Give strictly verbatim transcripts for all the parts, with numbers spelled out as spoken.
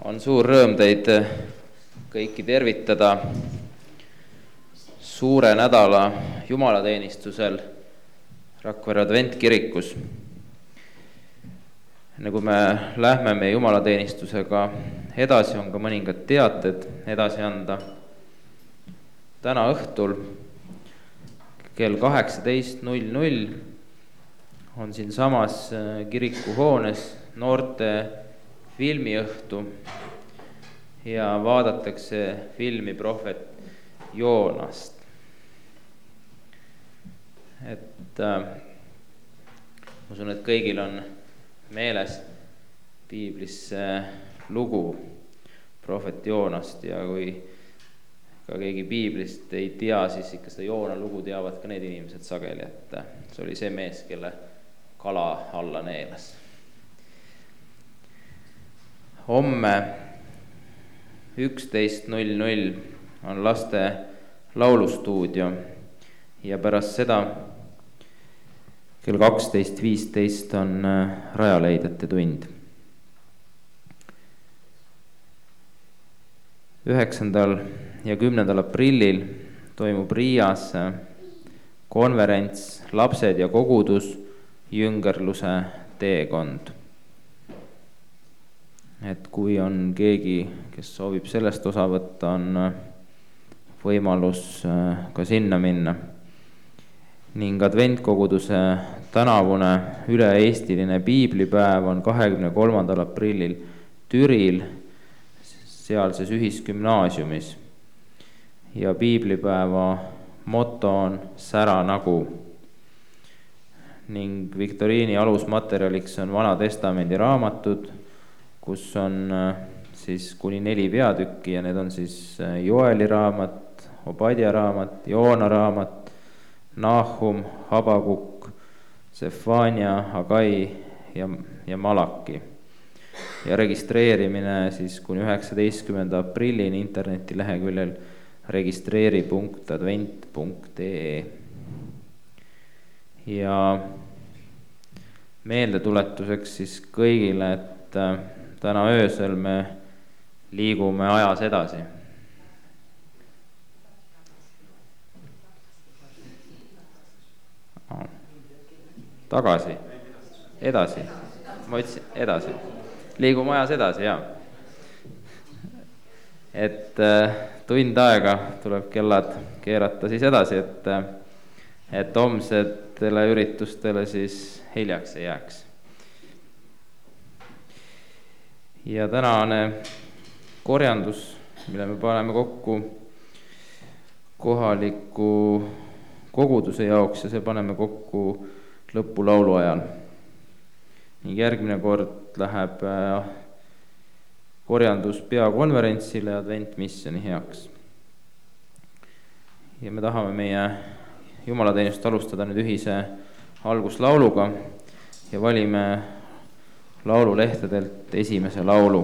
On suur rõõm teid kõiki tervitada suure nädala jumalateenistusel Rakvere adventkirikus. Enne kui me lähme meie jumalateenistusega edasi, on ka mõningad teated edasi anda. Täna õhtul kell kaheksateist null null on siin samas kirikuhoones noorte filmiõhtu ja vaadatakse filmi prohvet Joonast. Et äh, ma usun, et kõigil on meeles piiblis lugu prohvet Joonast ja kui ka keegi piiblist ei tea, siis ikka seda Joona lugu teavad ka need inimesed sageli, et see oli see mees, kelle kala alla neelas. Homme üksteist null null on laste laulustuudio ja pärast seda kell kaksteist viisteist on rajaleidjate tund. üheksandal ja kümnendal aprillil toimub Riias konverents Lapsed ja kogudus jüngerluse teekond. Et kui on keegi, kes soovib sellest osa võtta, on võimalus ka sinna minna. Ning adventkoguduse tänavune üle-eestiline piiblipäev on kahekümne kolmandal aprillil Türil, sealses ühisgümnaasiumis. Ja piiblipäeva moto on Sära nagu. Ning viktoriini alusmaterjaliks on Vana Testamendi raamatud, kus on siis kuni neli peatükki ja need on siis Joeli raamat, Obadja raamat, Joona raamat, Nahum, Habakuk, Sefania, Hagai ja, ja Malaki. Ja registreerimine siis kuni üheksateistkümnenda aprillini internetileheküljel registreeri punkt advent punkt ee. Ja meeldetuletuseks siis kõigile, et täna öösel me liigume ajas edasi. Tagasi, edasi, ma ütlesin edasi, liigume ajas edasi, jah. Et tund aega tuleb kellad keerata siis edasi, et, et homsetele üritustele siis hiljaks ei jääks. Ja tänane korjandus, mille me paneme kokku kohaliku koguduse jaoks ja see paneme kokku lõpulaulu ajal. Ning järgmine kord läheb korjandus peakonverentsile adventmissioni heaks. Ja me tahame meie jumalateenist alustada nüüd ühise alguslauluga ja valime laululehtedelt esimese laulu.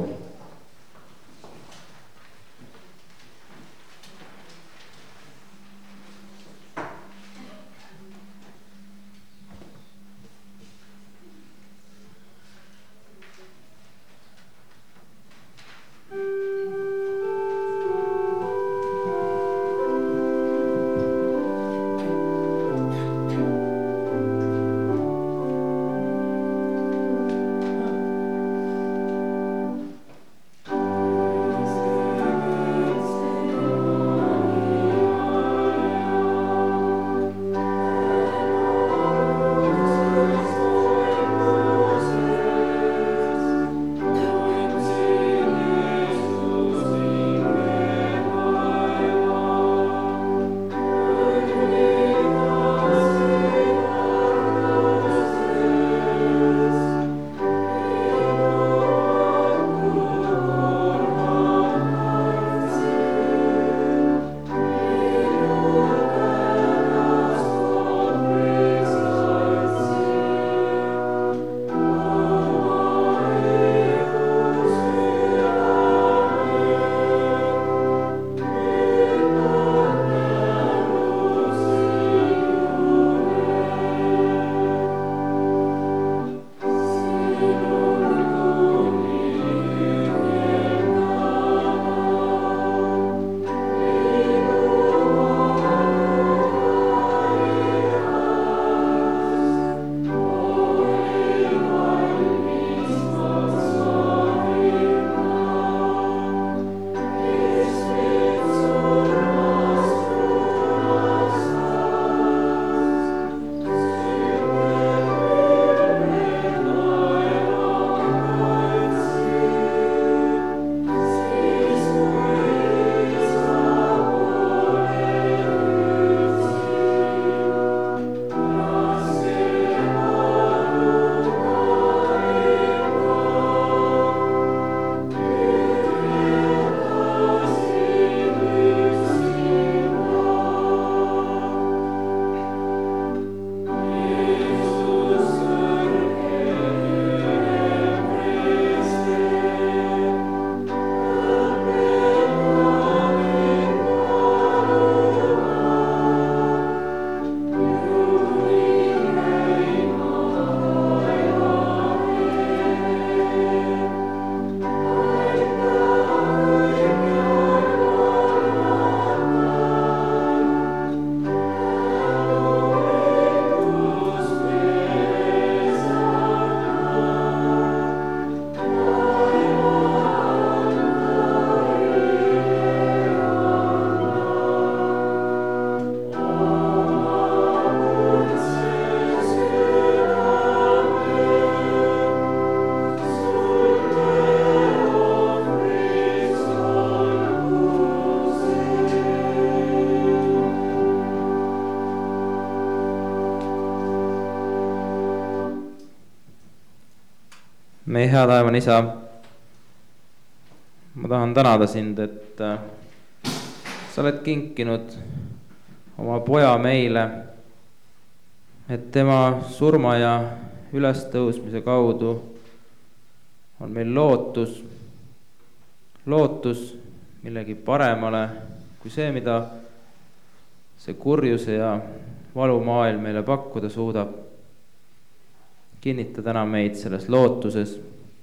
meie hea taevane isa, ma tahan tänada sind, et sa oled kinkinud oma poja meile, et tema surma ja ülestõusmise kaudu on meil lootus, lootus millegi paremale kui see, mida see kurjuse ja valumaailm meile pakkuda suudab. Kinnita täna meid selles lootuses.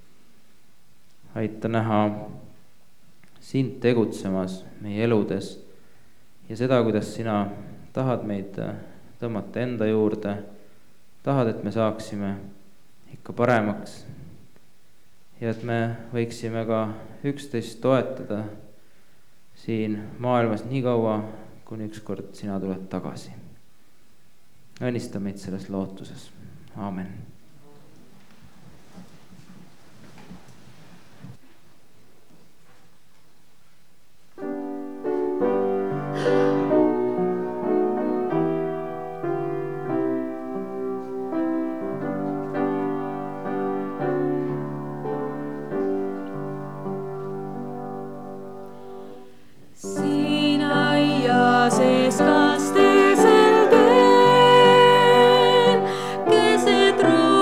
Aita näha sind tegutsemas meie eludes ja seda, kuidas sina tahad meid tõmmata enda juurde. Tahad, et me saaksime ikka paremaks ja et me võiksime ka üksteist toetada siin maailmas nii kaua, kuni ükskord sina tuled tagasi. Õnnista meid selles lootuses. Aamen. True.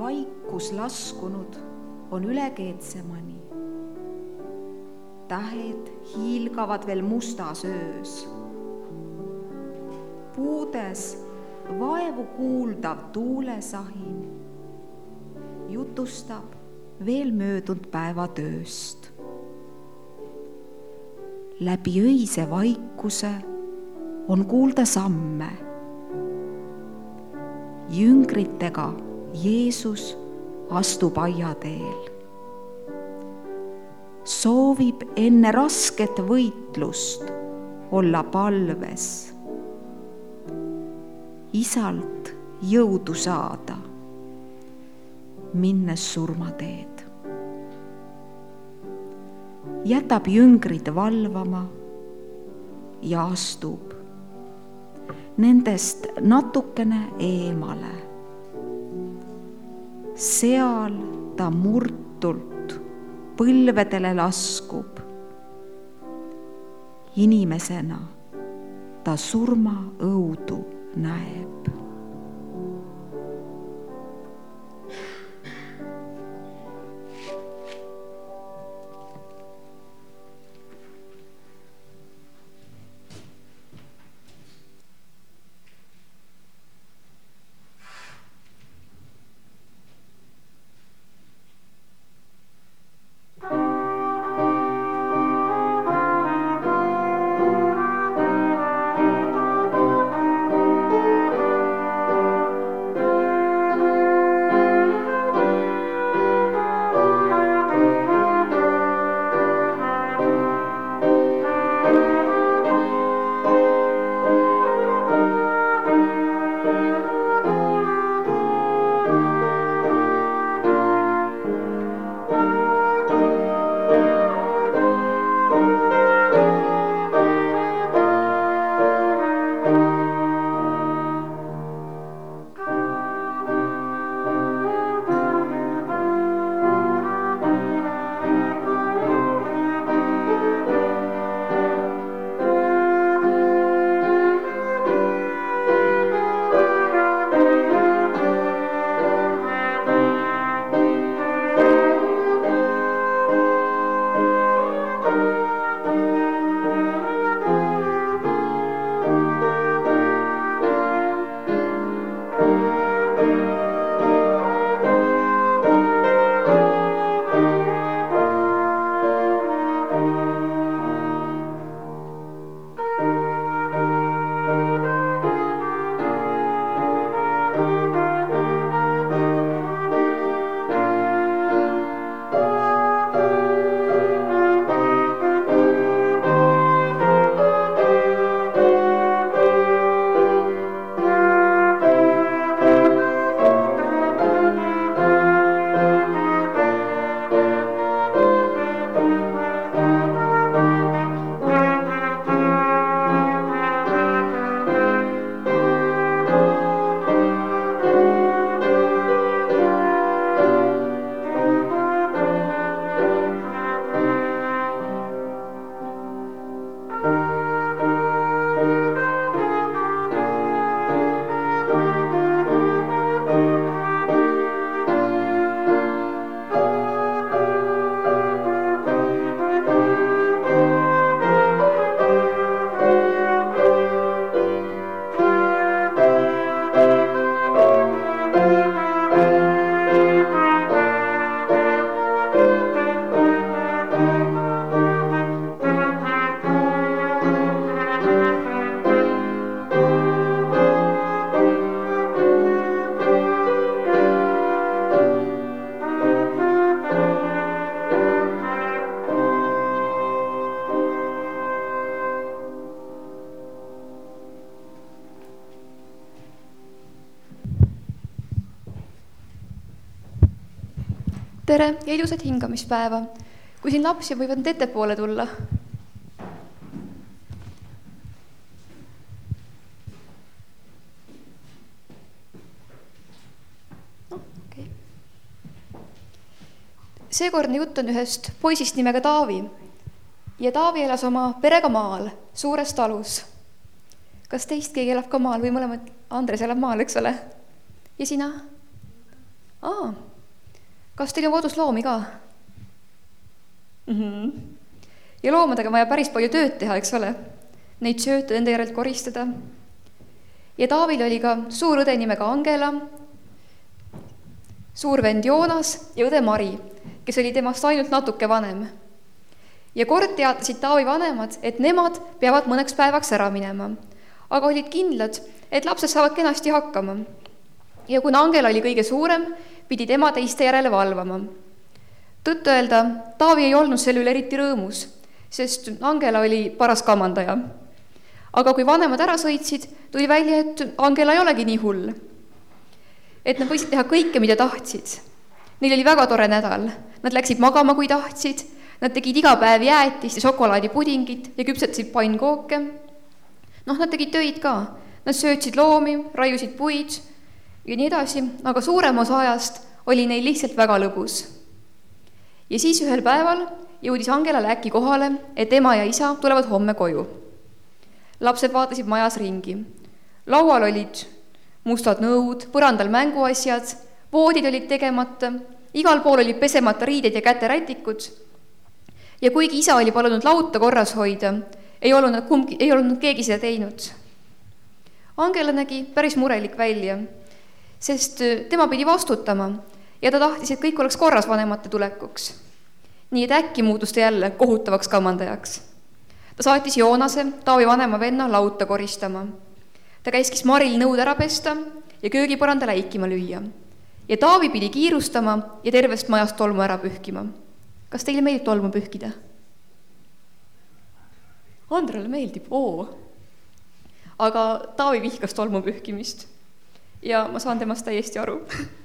vaikus laskunud on üle Getsemani. Tähed hiilgavad veel mustas öös. Puudes vaevu kuuldav tuulesahin jutustab veel möödunud päeva tööst. Läbi öise vaikuse on kuulda samme. Jüngritega Jeesus astub aiateel. Soovib enne rasket võitlust olla palves. Isalt jõudu saada, minnes surmateed. Jätab jüngrid valvama ja astub nendest natukene eemale. Seal ta murtult põlvedele laskub. Inimesena ta surma õudu näeb. tere ja ilusat hingamispäeva. Kui siin lapsi võivad nad ettepoole tulla. No, okay. Seekordne jutt on ühest poisist nimega Taavi. Ja Taavi elas oma perega maal, suures talus. Kas teist keegi elab ka maal või mõlemad? Andres elab maal, eks ole? Ja sina? aa, kas teil on kodus loomi ka? Mm-hmm. Ja loomadega vaja päris palju tööd teha, eks ole? Neid sööta, enda järelt koristada. Ja Taavil oli ka suur õde nimega Angela, suur vend Joonas ja õde Mari, kes oli temast ainult natuke vanem. Ja kord teatasid Taavi vanemad, et nemad peavad mõneks päevaks ära minema, aga olid kindlad, et lapsed saavad kenasti hakkama. Ja kuna Angela oli kõige suurem, pidi tema teiste järele valvama. Tõtt öelda, Taavi ei olnud selle üle eriti rõõmus, sest Angela oli paras kamandaja. Aga kui vanemad ära sõitsid, tuli välja, et Angela ei olegi nii hull. Et nad võisid teha kõike, mida tahtsid. Neil oli väga tore nädal. Nad läksid magama, kui tahtsid. Nad tegid iga päev jäätist ja šokolaadipudingit ja küpsetasid pannkooke. Noh, nad tegid töid ka. Nad söötsid loomi, raiusid puid ja nii edasi, aga suurem osa ajast oli neil lihtsalt väga lõbus. Ja siis ühel päeval jõudis Angelale äkki kohale, et ema ja isa tulevad homme koju. Lapsed vaatasid majas ringi. Laual olid mustad nõud, põrandal mänguasjad, voodid olid tegemata, igal pool olid pesemata riided ja käterätikud. Ja kuigi isa oli palunud lauta korras hoida, ei olnud, kumbki, ei olnud keegi seda teinud. Angela nägi päris murelik välja, sest tema pidi vastutama ja ta tahtis, et kõik oleks korras vanemate tulekuks. Nii et äkki muutus ta jälle kohutavaks kamandajaks. Ta saatis Joonase, Taavi vanema venna, lauta koristama. Ta käiskis Maril nõud ära pesta ja köögipõranda läikima lüüa. Ja Taavi pidi kiirustama ja tervest majast tolmu ära pühkima. Kas teile meeldib tolmu pühkida? Andrale meeldib, oo. Aga Taavi vihkas tolmu pühkimist. Ja ma saan temast täiesti aru.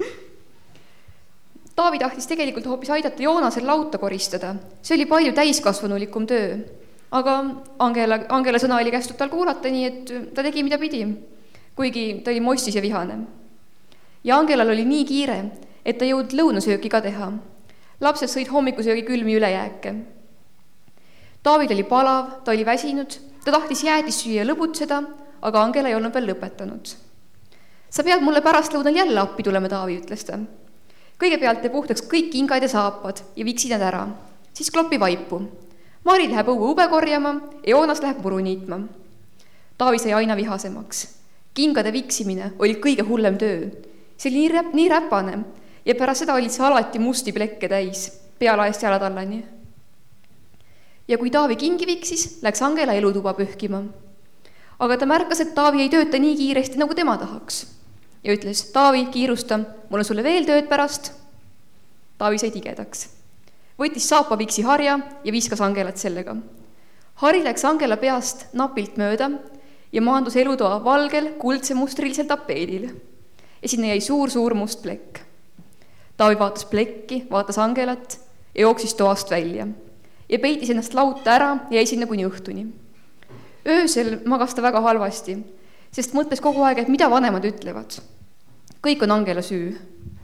Taavi tahtis tegelikult hoopis aidata Joonasel lauta koristada. See oli palju täiskasvanulikum töö. Aga Angela, Angela sõna oli kästud tal kuulata, nii et ta tegi mida pidi, kuigi ta oli mostis ja vihane. Ja Angelal oli nii kiire, et ta jõud lõunasööki ka teha. Lapsed sõid hommikusöögi külmi ülejääke. Taavil oli palav, ta oli väsinud, ta tahtis jäätis süüa lõbutseda, aga Angela ei olnud veel lõpetanud. Sa pead mulle pärast lõunal jälle appi tulema, Taavi, ütles ta. Kõigepealt te puhtaks kõik kingad ja saapad ja viksid nad ära, siis kloppi vaipu. Mari läheb õue ube korjama ja Joonas läheb muru niitma. Taavi sai aina vihasemaks. Kingade viksimine oli kõige hullem töö. See oli nii, räp, nii räpane ja pärast seda olid see alati musti plekke täis, pealaest jalatallani. Ja kui Taavi kingi viksis, läks Angela elutuba pühkima. Aga ta märkas, et Taavi ei tööta nii kiiresti, nagu tema tahaks. Ja ütles, Taavi, kiirusta, mul on sulle veel tööd pärast. Taavi sai tigedaks. Võttis saapaviksi harja ja viskas Angelat sellega. Hari läks Angela peast napilt mööda ja maandus elutoa valgel kuldse mustrilisel tapeedil. Ja sinna jäi suur-suur must plekk. Taavi vaatas plekki, vaatas Angelat ja jooksis toast välja. Ja peitis ennast lauta ära ja jäi sinna kuni õhtuni. Öösel magas ta väga halvasti, sest mõtles kogu aeg, et mida vanemad ütlevad. Kõik on Angela süü.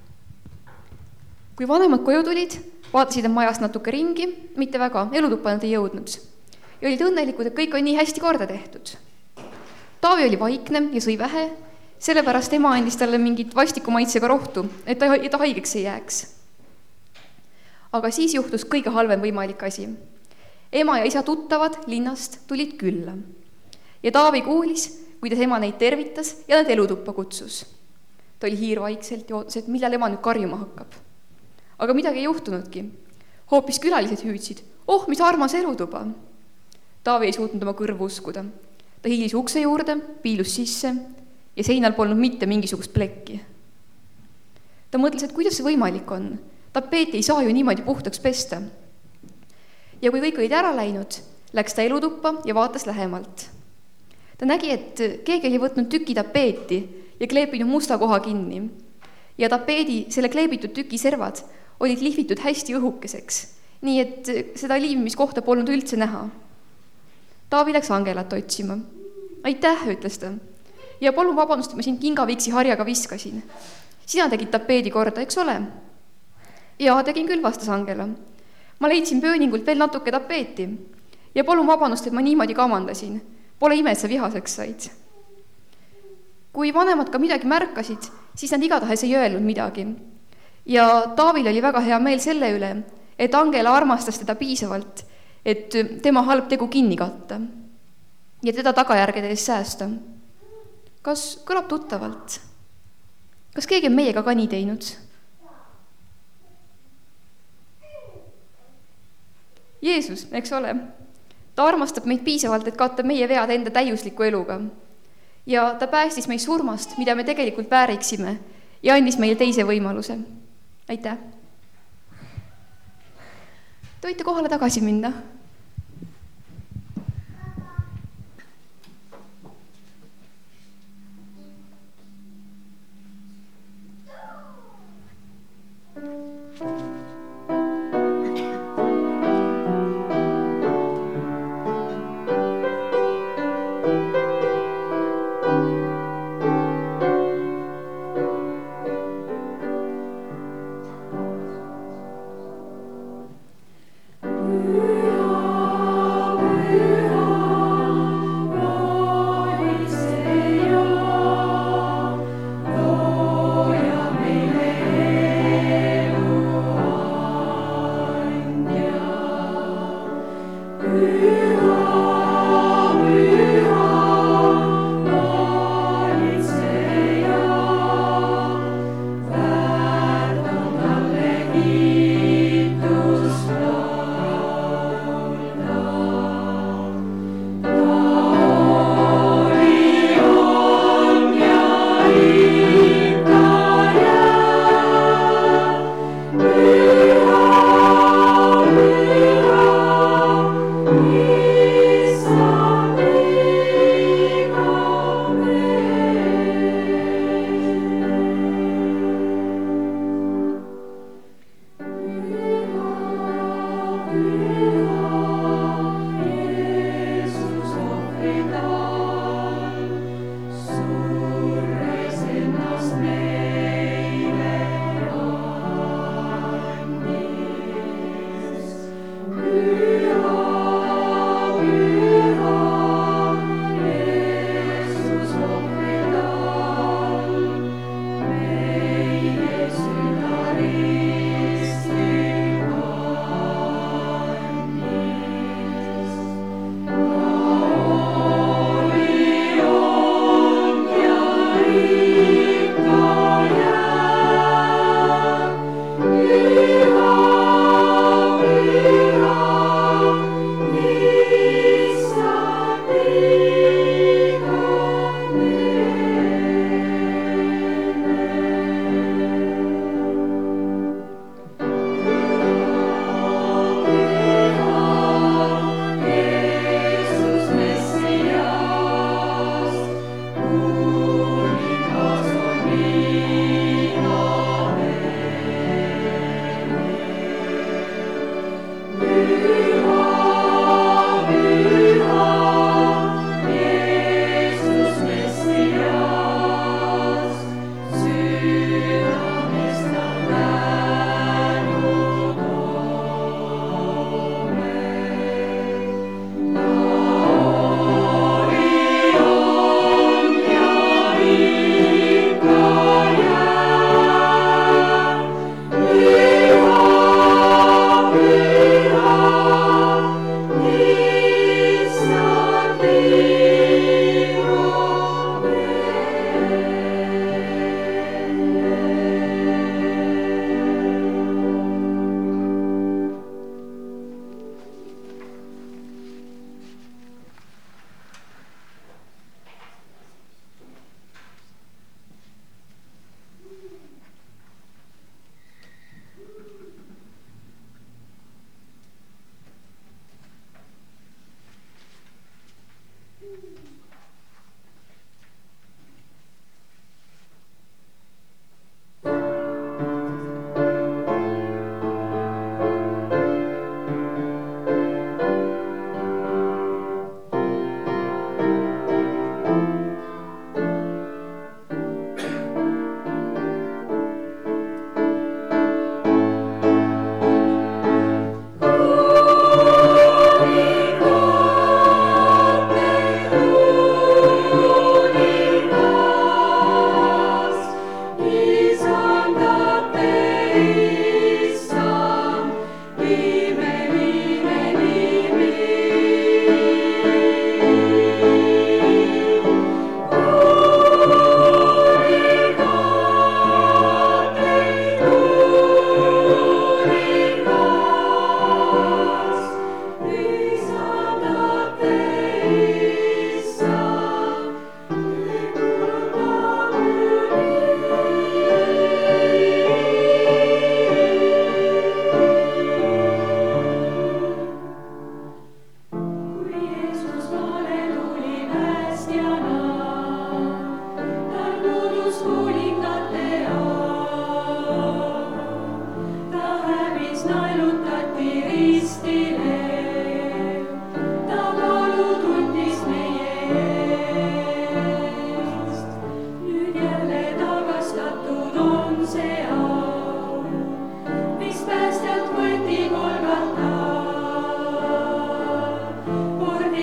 Kui vanemad koju tulid, vaatasid nad majast natuke ringi, mitte väga, elutuppa nad ei jõudnud. Ja olid õnnelikud, et kõik on nii hästi korda tehtud. Taavi oli vaikne ja sõi vähe, sellepärast ema andis talle mingit vastikumaitsega rohtu, et ta, et ta haigeks ei jääks. Aga siis juhtus kõige halvem võimalik asi. Ema ja isa tuttavad linnast tulid külla. Ja Taavi kuulis, kuidas ema neid tervitas ja nad elutuppa kutsus. Ta oli hiirvaikselt ja ootas, et millal ema nüüd karjuma hakkab. Aga midagi ei juhtunudki. Hoopis külalised hüüdsid, oh, mis armas elutuba. Taavi ei suutnud oma kõrvu uskuda. Ta hiilis ukse juurde, piilus sisse ja seinal polnud mitte mingisugust plekki. Ta mõtles, et kuidas see võimalik on. Tapeeti ei saa ju niimoodi puhtaks pesta. Ja kui kõik olid ära läinud, läks ta elutuppa ja vaatas lähemalt. Ta nägi, et keegi oli võtnud tüki tapeeti ja kleepinud musta koha kinni. Ja tapeedi, selle kleebitud tüki servad olid lihvitud hästi õhukeseks, nii et seda liimimiskohta polnud üldse näha. Taavi läks Angelat otsima. Aitäh, ütles ta. Ja palun vabandust, ma siin kingaviksi harjaga viskasin. Sina tegid tapeedi korda, eks ole? Ja tegin küll, vastas Angela. Ma leidsin pööningult veel natuke tapeeti. Ja palun vabandust, et ma niimoodi kamandasin. Pole ime, et sa vihaseks said. Kui vanemad ka midagi märkasid, siis nad igatahes ei öelnud midagi. ja Taavil oli väga hea meel selle üle, et Angela armastas teda piisavalt, et tema halb tegu kinni katta ja teda tagajärgede eest säästa. Kas kõlab tuttavalt? Kas keegi on meiega ka nii teinud? Jeesus, eks ole, ta armastab meid piisavalt, et katta meie vead enda täiusliku eluga. Ja ta päästis meid surmast, mida me tegelikult vääriksime, ja andis meile teise võimaluse. Aitäh! Te võite kohale tagasi minna.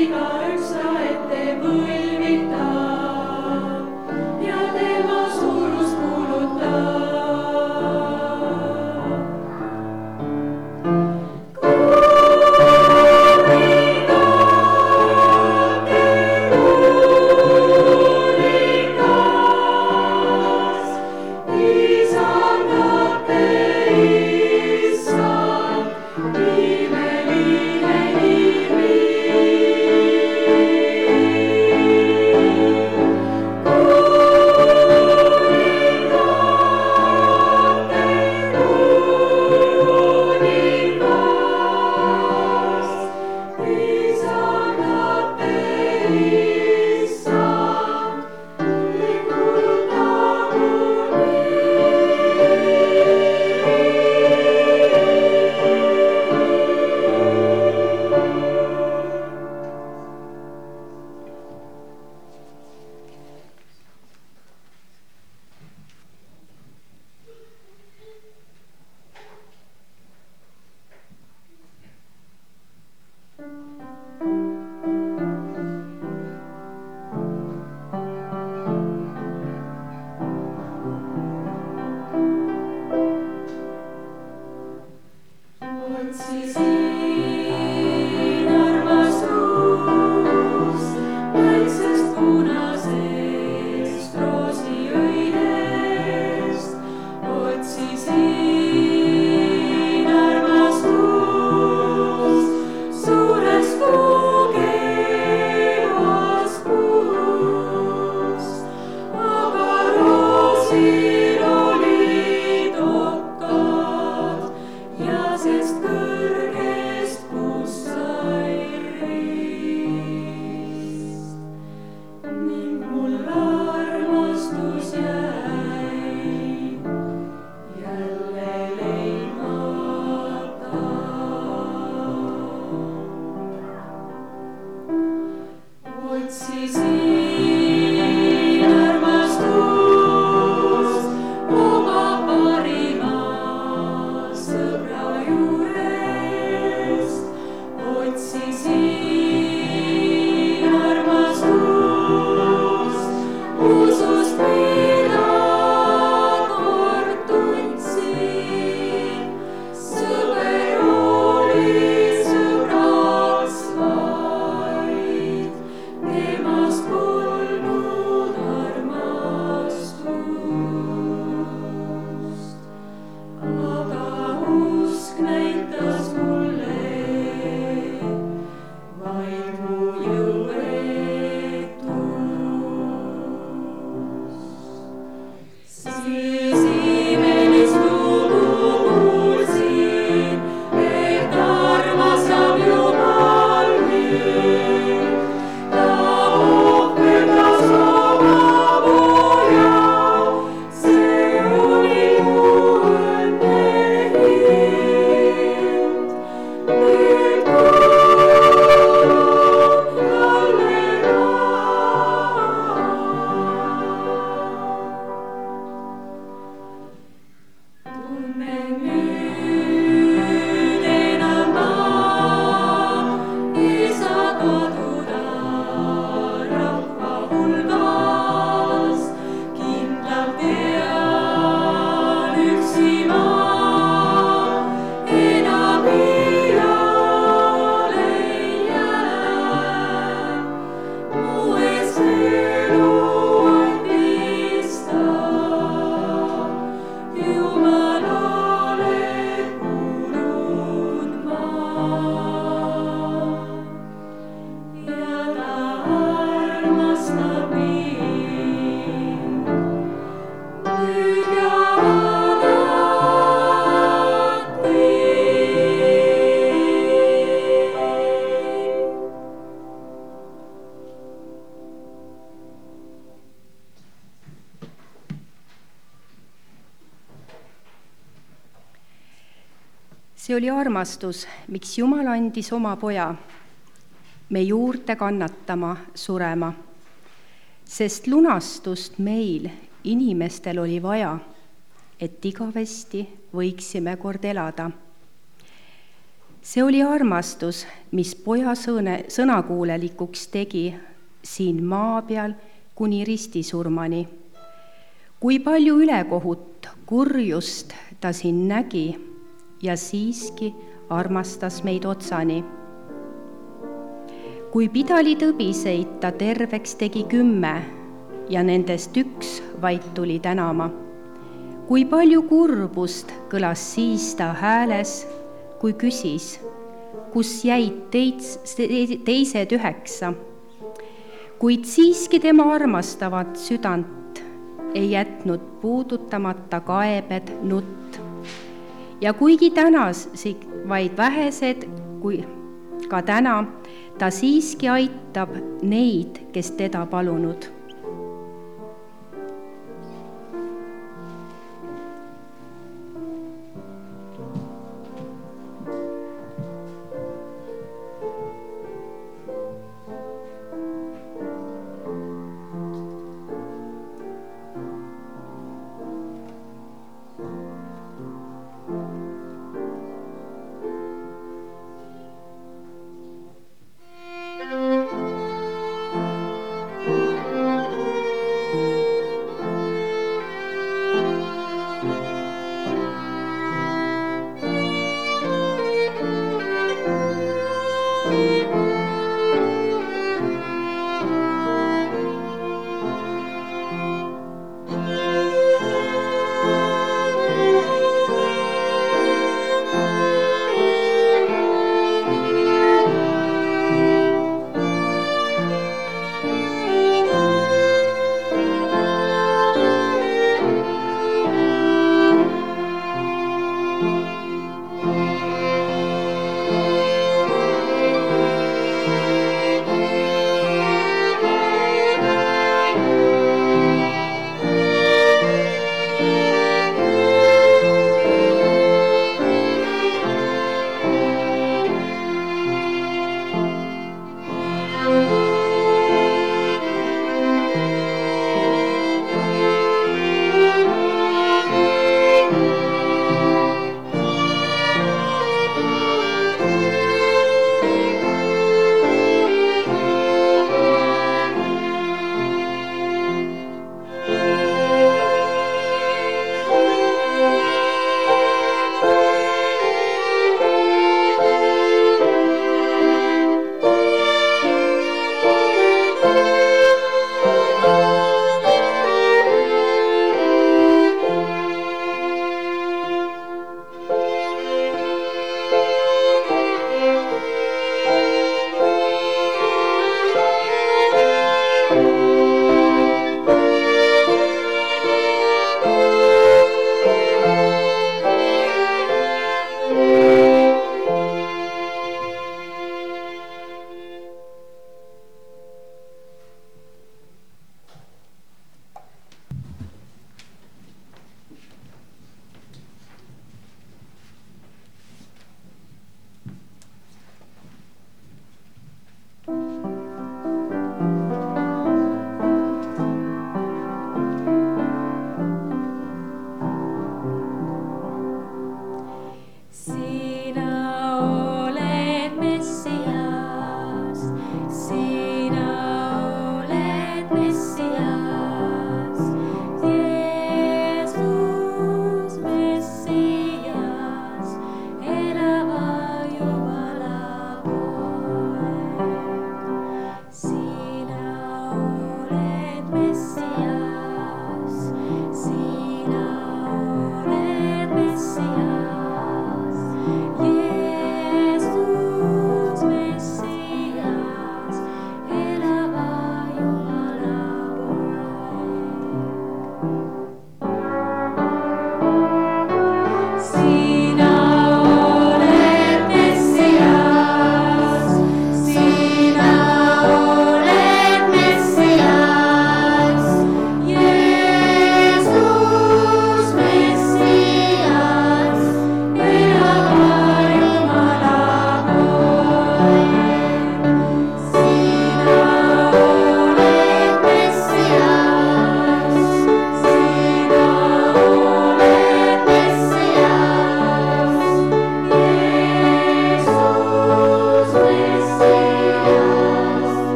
See oli armastus, miks Jumal andis oma poja me juurde kannatama, surema, sest lunastust meil, inimestel, oli vaja, et igavesti võiksime kord elada. see oli armastus, mis poja sõne, sõnakuulelikuks tegi siin maa peal kuni ristisurmani. Kui palju ülekohut, kurjust ta siin nägi ja siiski armastas meid otsani. Kui pidalitõbiseid ta terveks tegi kümme ja nendest üks vaid tuli tänama. Kui palju kurbust kõlas siis ta hääles, kui küsis, kus jäid teits, teised üheksa. Kuid siiski tema armastavat südant ei jätnud puudutamata kaebed nutt. Ja kuigi tänas vaid vähesed, kui ka täna, ta siiski aitab neid, kes teda palunud.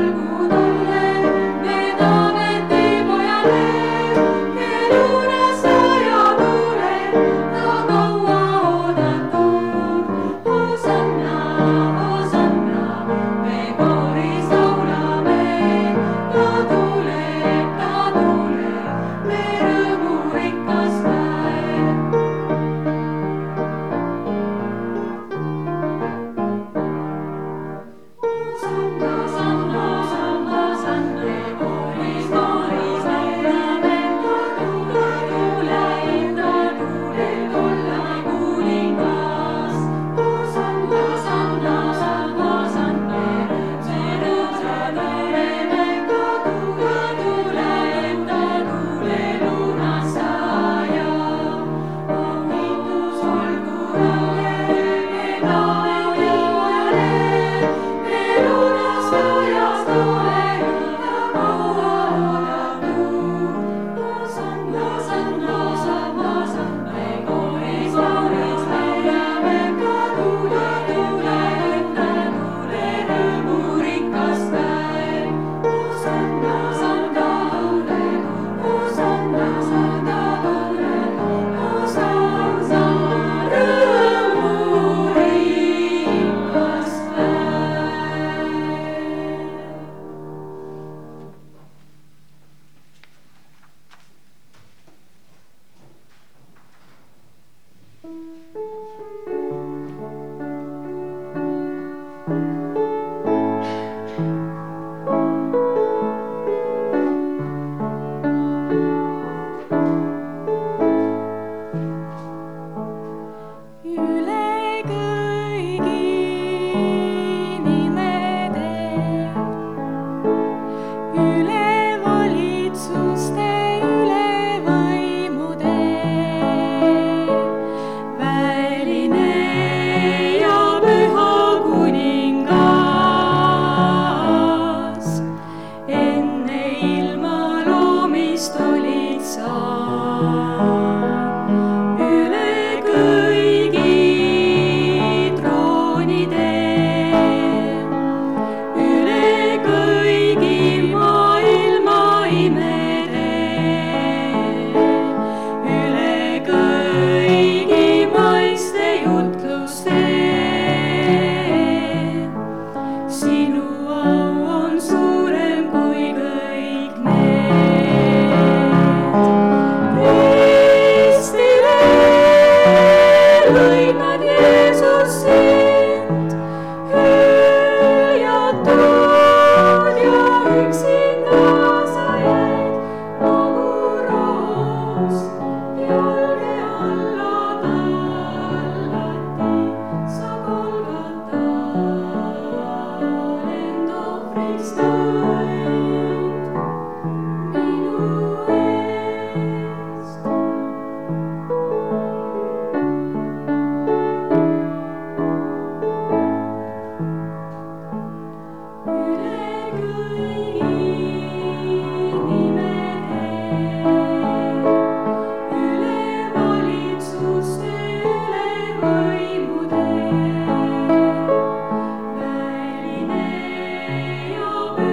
Väline ja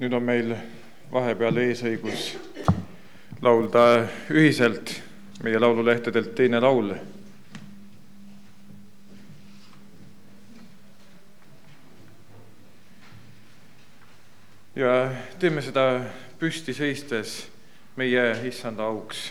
nüüd on meil vahepeal eesõigus laulda ühiselt meie laululehtedelt teine laul. Ja teeme seda püsti seistes meie issanda auks.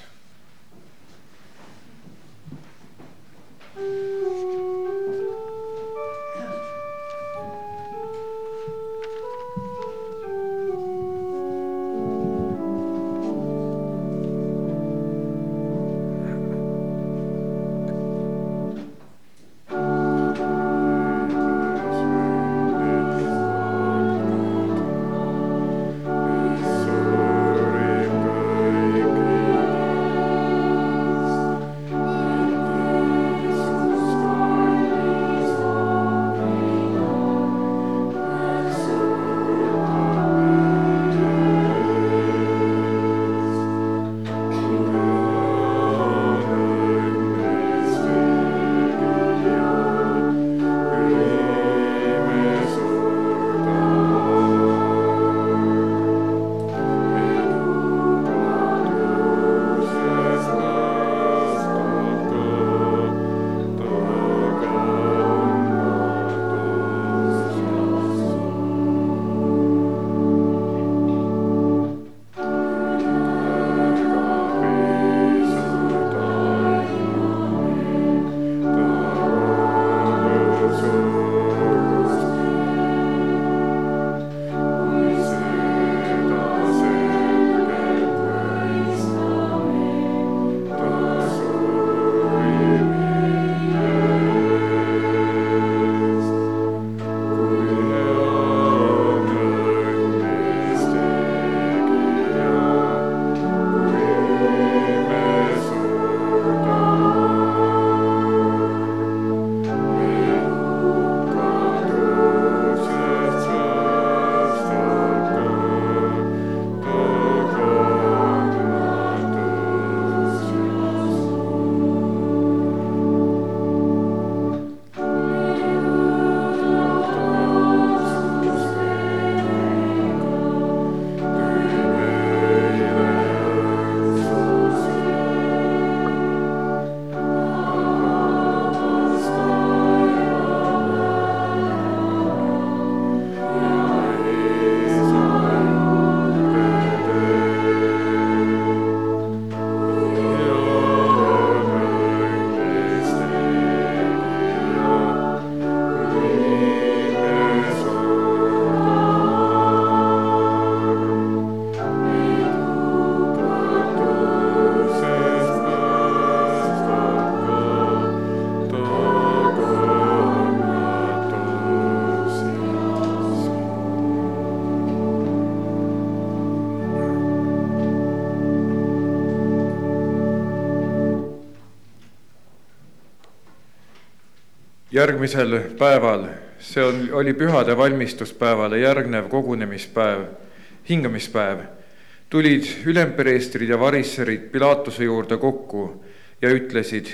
Järgmisel päeval, see on, oli pühade valmistuspäevale järgnev kogunemispäev, hingamispäev, tulid ülempreestrid ja varisserid Pilaatuse juurde kokku ja ütlesid: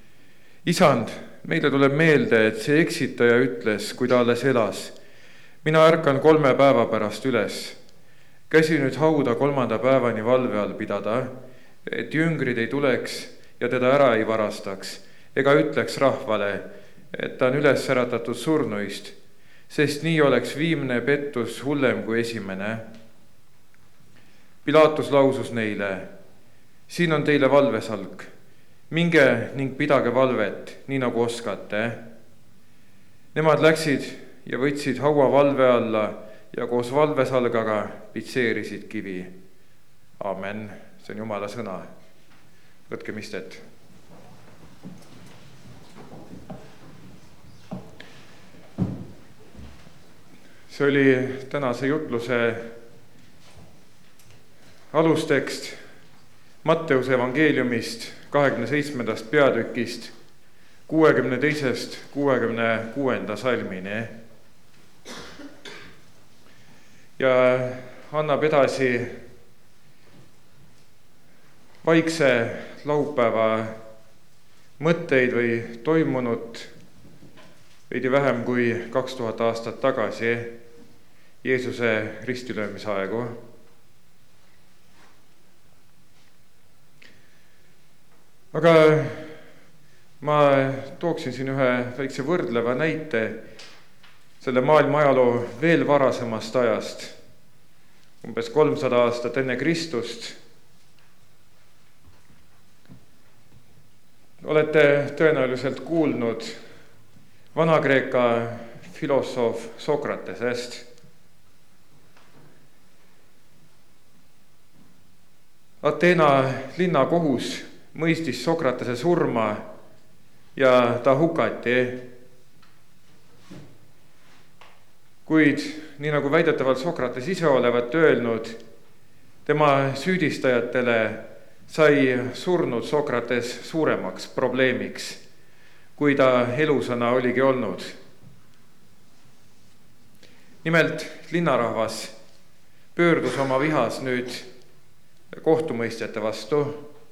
Isand, meile tuleb meelde, et see eksitaja ütles, kui ta alles elas: mina ärkan kolme päeva pärast üles. Käsi nüüd hauda kolmanda päevani valve all pidada, et jüngrid ei tuleks ja teda ära ei varastaks, ega ütleks rahvale, et ta on üles äratatud surnuist, sest nii oleks viimne pettus hullem kui esimene. Pilaatus lausus neile: siin on teile valvesalk, minge ning pidage valvet, nii nagu oskate. Nemad läksid ja võtsid haua valve alla ja koos valvesalgaga pitseerisid kivi. Amen, see on Jumala sõna. Võtkem istet. See oli tänase jutluse alustekst Matteuse evangeeliumist kahekümne seitsmendast peatükist kuuekümne teisest kuuekümne kuuenda salmini. Ja annab edasi vaikse laupäeva mõtteid või toimunut veidi vähem kui kaks tuhat aastat tagasi, Jeesuse ristilöömise aegu. Aga ma tooksin siin ühe väikse võrdleva näite selle maailma ajaloo veel varasemast ajast, umbes kolmsada aastat enne Kristust. Olete tõenäoliselt kuulnud Vana-Kreeka filosoof Sokratesest. Ateena linnakohus mõistis Sokratese surma ja ta hukati. Kuid nii nagu väidetavalt Sokrates ise olevat öelnud, tema süüdistajatele sai surnud Sokrates suuremaks probleemiks, kui ta elusana oligi olnud. Nimelt linnarahvas pöördus oma vihas nüüd kohtumõistjate vastu.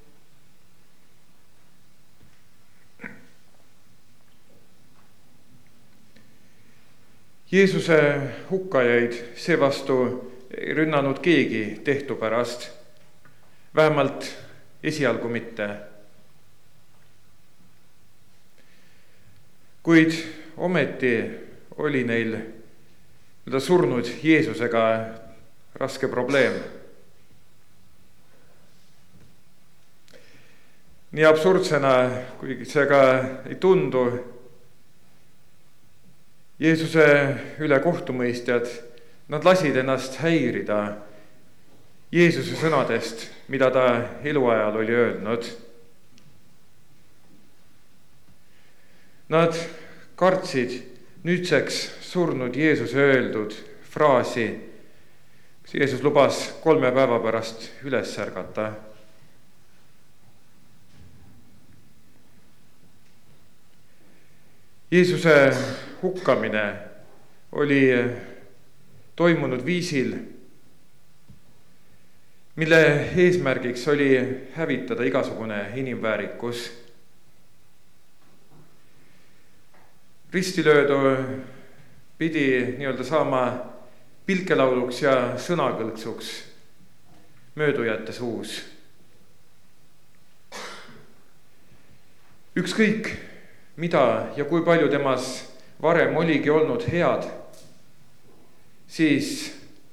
Jeesuse hukkajaid seevastu ei rünnanud keegi tehtu pärast, vähemalt esialgu mitte. Kuid ometi oli neil surnud Jeesusega raske probleem. Nii absurdsena, kuigi see ka ei tundu, Jeesuse üle kohtumõistjad, nad lasid ennast häirida Jeesuse sõnadest, mida ta eluajal oli öelnud. Nad kartsid nüüdseks surnud Jeesuse öeldud fraasi, kus Jeesus lubas kolme päeva pärast üles ärgata. Jeesuse hukkamine oli toimunud viisil, mille eesmärgiks oli hävitada igasugune inimväärikus. Ristilöödu pidi nii-öelda saama pilkelauluks ja sõnakõlksuks möödujate suus. Ükskõik, mida ja kui palju temas varem oligi olnud head, siis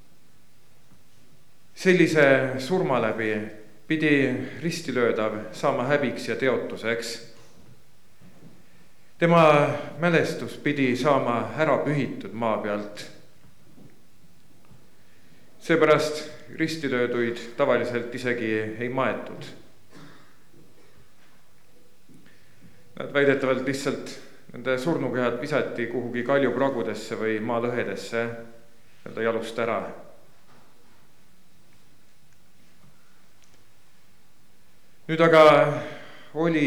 sellise surma läbi pidi ristilöödav saama häbiks ja teotuseks. Tema mälestus pidi saama ära pühitud maa pealt. Seepärast ristilööduid tavaliselt isegi ei maetud. Nad väidetavalt lihtsalt nende surnukehad visati kuhugi kaljupragudesse või maalõhedesse nende jalust ära. Nüüd aga oli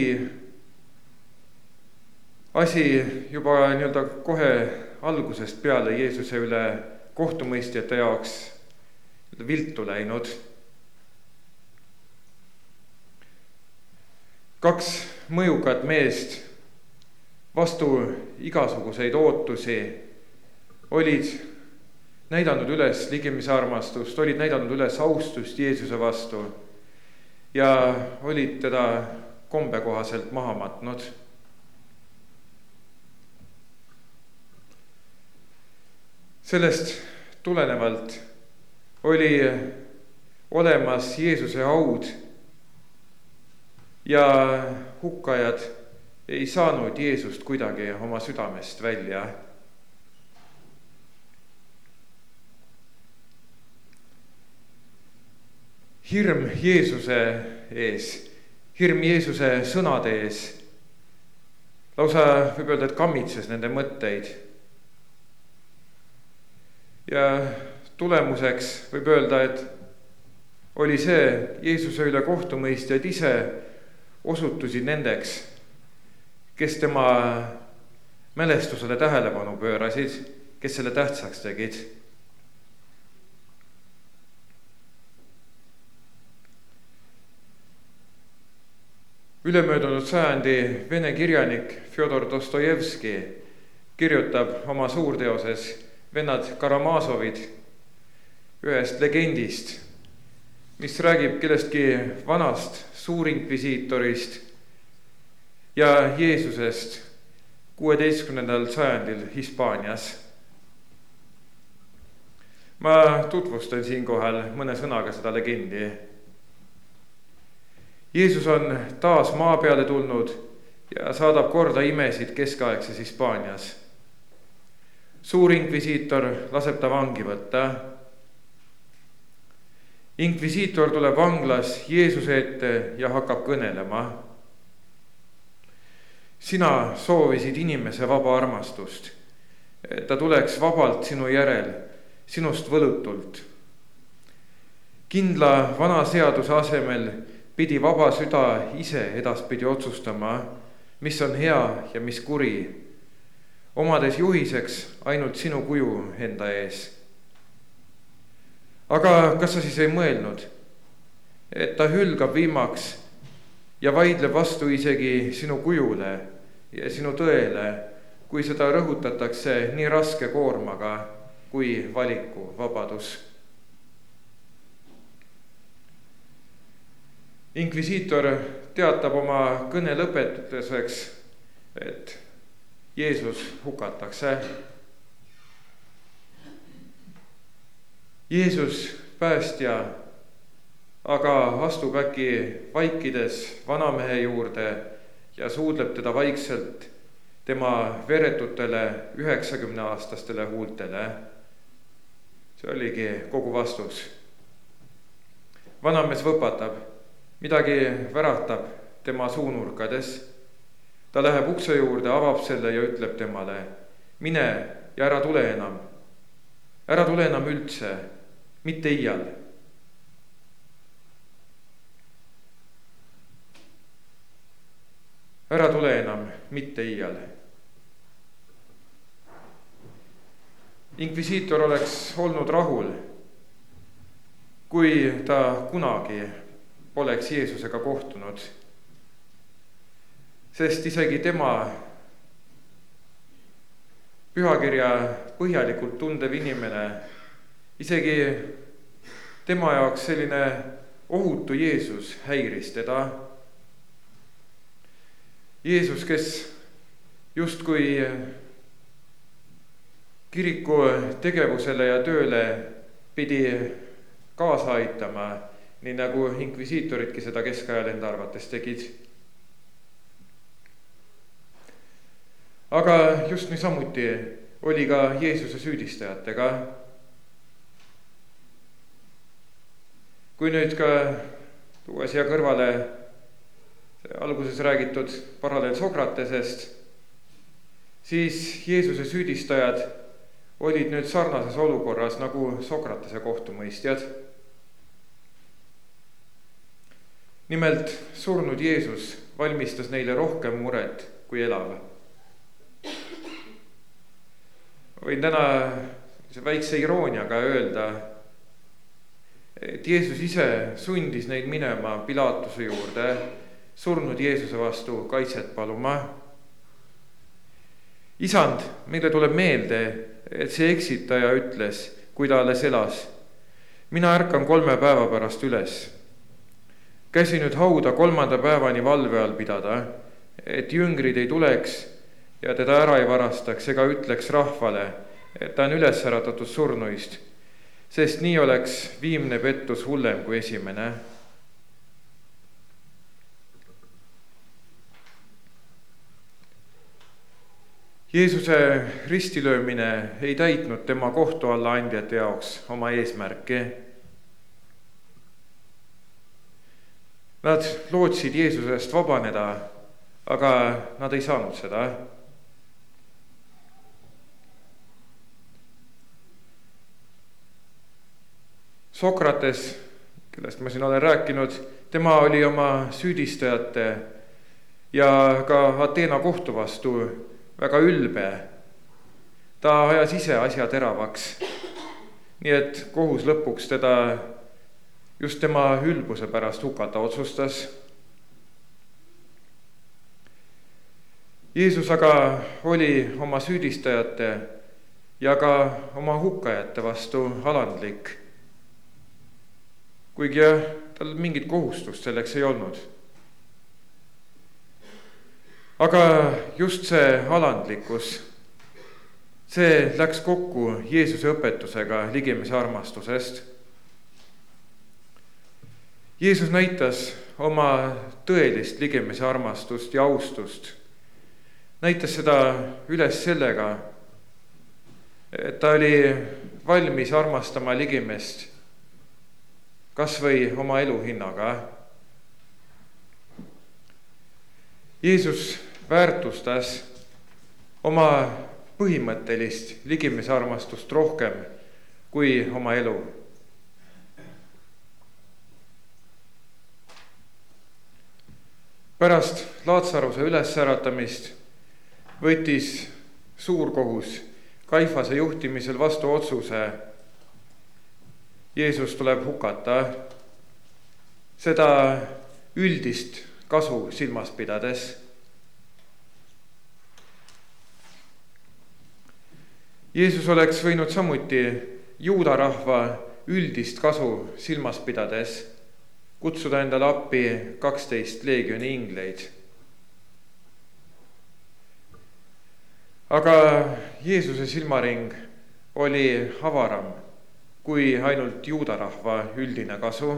asi juba nii-öelda kohe algusest peale Jeesuse üle kohtumõistjate jaoks viltu läinud. Kaks mõjukat meest vastu igasuguseid ootusi olid näidanud üles ligimise armastust, olid näidanud üles austust Jeesuse vastu ja olid teda kombekohaselt maha matnud. Sellest tulenevalt oli olemas Jeesuse haud ja hukkajad ei saanud Jeesust kuidagi oma südamest välja. Hirm Jeesuse ees, hirm Jeesuse sõnade ees, lausa võib öelda, et kammitses nende mõtteid. Ja tulemuseks võib öelda, et oli see Jeesuse üle kohtumõistjad ise osutusid nendeks, kes tema mälestusele tähelepanu pöörasid, kes selle tähtsaks tegid. Ülemöödunud sajandi vene kirjanik Fjodor Dostojevski kirjutab oma suurteoses Vennad Karamazovid ühest legendist, mis räägib kellestki vanast suurinkvisiitorist ja Jeesusest kuueteistkümnendal sajandil Hispaanias. Ma tutvustan siinkohal mõne sõnaga seda legendi. Jeesus on taas maa peale tulnud ja saadab korda imesid keskaegses Hispaanias. Suur inkvisiitor laseb ta vangi võtta. Inkvisiitor tuleb vanglas Jeesuse ette ja hakkab kõnelema. Sina soovisid inimese vaba armastust, et ta tuleks vabalt sinu järel, sinust võlutult. Kindla vana seaduse asemel pidi vaba süda ise edaspidi otsustama, mis on hea ja mis kuri, omades juhiseks ainult sinu kuju enda ees. Aga kas sa siis ei mõelnud, et ta hülgab viimaks ja vaidleb vastu isegi sinu kujule ja sinu tõele, kui seda rõhutatakse nii raske koormaga kui valiku vabadus? Inkvisiitor teatab oma kõne lõpetuseks, et Jeesus hukatakse. Jeesus, päästja, aga astub äkki vaikides vanamehe juurde ja suudleb teda vaikselt tema veretutele üheksakümneaastastele huultele. See oligi kogu vastus. Vanamees võpatab, midagi väratab tema suunurkades. Ta läheb ukse juurde, avab selle ja ütleb temale, mine ja ära tule enam. Ära tule enam üldse, mitte iial. Ära tule enam, mitte iial. Inkvisiitor oleks olnud rahul, kui ta kunagi poleks Jeesusega kohtunud, sest isegi tema pühakirja põhjalikult tundev inimene, isegi tema jaoks selline ohutu Jeesus häiris teda. Jeesus, kes justkui kiriku tegevusele ja tööle pidi kaasa aitama, nii nagu inkvisiitoridki seda keskajal enda arvates tegid. Aga just niisamuti oli ka Jeesuse süüdistajatega. Kui nüüd ka tuua siia kõrvale alguses räägitud paralleel Sokratesest, siis Jeesuse süüdistajad olid nüüd sarnases olukorras nagu Sokratese kohtumõistjad. Nimelt surnud Jeesus valmistas neile rohkem muret kui elav. Võin täna väikse irooniaga öelda, et Jeesus ise sundis neid minema Pilatuse juurde, surnud Jeesuse vastu kaitset paluma. Isand, meile tuleb meelde, et see eksitaja ütles, kui ta alles elas, mina ärkan kolme päeva pärast üles. Käsi nüüd hauda kolmanda päevani valve all pidada, et jüngrid ei tuleks ja teda ära ei varastaks ega ütleks rahvale, et ta on üles äratatud surnuist, sest nii oleks viimne pettus hullem kui esimene. Jeesuse ristilöömine ei täitnud tema kohtu alla andjate jaoks oma eesmärki. Nad lootsid Jeesusest vabaneda, aga nad ei saanud seda. Sokrates, kellest ma siin olen rääkinud, tema oli oma süüdistajate ja ka Ateena kohtu vastu väga ülbe. Ta ajas ise asja teravaks, nii et kohus lõpuks teda just tema ülbuse pärast hukata otsustas. Jeesus aga oli oma süüdistajate ja ka oma hukkajate vastu alandlik kuigi jah, tal mingit kohustust selleks ei olnud. Aga just see alandlikkus, see läks kokku Jeesuse õpetusega ligimise armastusest. Jeesus näitas oma tõelist ligimise armastust ja austust. Näitas seda üles sellega, et ta oli valmis armastama ligimest kas või oma elu hinnaga. Jeesus väärtustas oma põhimõttelist ligimise armastust rohkem kui oma elu. Pärast Laatsaruse ülesäratamist võttis suurkohus Kaifase juhtimisel vastu otsuse, Jeesus tuleb hukata, seda üldist kasu silmas pidades. Jeesus oleks võinud samuti juuda rahva üldist kasu silmas pidades kutsuda endale appi kaksteist leegioni ingleid. Aga Jeesuse silmaring oli avaram kui ainult juuda rahva üldine kasu.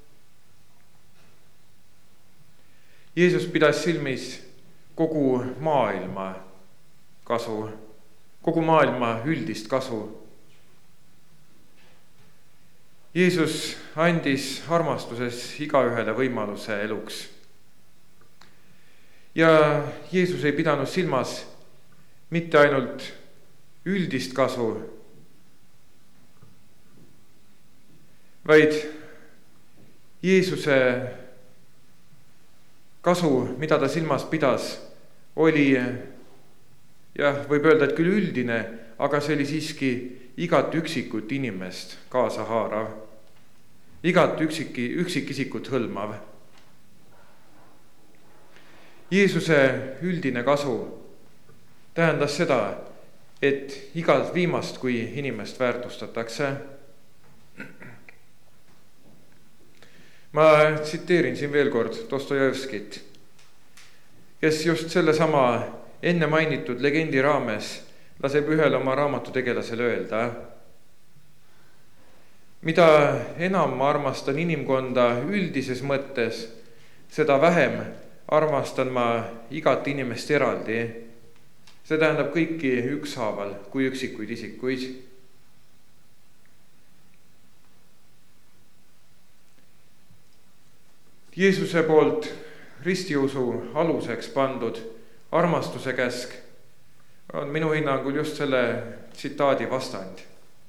Jeesus pidas silmis kogu maailma kasu, kogu maailma üldist kasu. Jeesus andis armastuses igaühele võimaluse eluks. Ja Jeesus ei pidanud silmas mitte ainult üldist kasu, vaid Jeesuse kasu, mida ta silmas pidas, oli, jah, võib öelda, et küll üldine, aga see oli siiski igat üksikut inimest kaasa haarav, igat üksiki, üksikisikut hõlmav. Jeesuse üldine kasu tähendas seda, et igat viimast kui inimest väärtustatakse. Ma tsiteerin siin veel kord Dostojevskit, kes just sellesama enne mainitud legendi raames laseb ühele oma raamatu tegelasele öelda: mida enam ma armastan inimkonda üldises mõttes, seda vähem armastan ma igat inimest eraldi. See tähendab kõiki ükshaaval kui üksikuid isikuid. Jeesuse poolt ristiusu aluseks pandud armastuse käsk on minu hinnangul just selle tsitaadi vastand.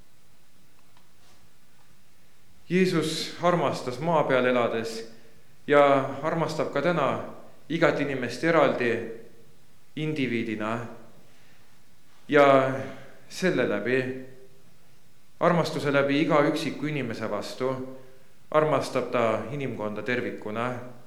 Jeesus armastas maa peal elades ja armastab ka täna igat inimest eraldi indiviidina. Ja selle läbi, armastuse läbi iga üksiku inimese vastu, armastab ta inimkonda tervikuna.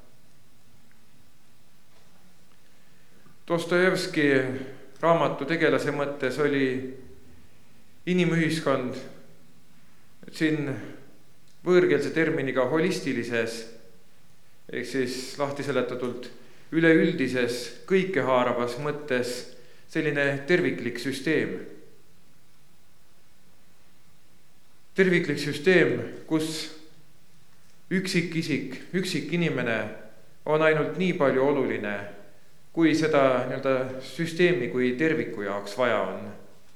Dostojevski raamatu tegelase mõttes oli inimühiskond siin võõrkeelse terminiga holistilises, ehk siis lahti seletatult üleüldises, kõikehaaravas mõttes selline terviklik süsteem. Terviklik süsteem, kus üksikisik, üksik inimene on ainult nii palju oluline, kui seda nii-öelda süsteemi kui terviku jaoks vaja on.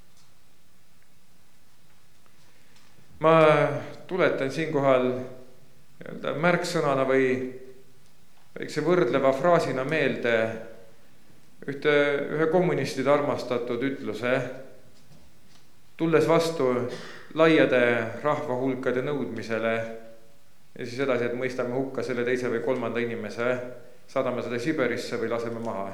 Ma tuletan siinkohal nii-öelda märksõnana või väikse võrdleva fraasina meelde ühte, ühe kommunistide armastatud ütluse: tulles vastu laiade rahvahulkade nõudmisele ja siis edasi, et mõistame hukka selle teise või kolmanda inimese, saadame selle Siberisse või laseme maha.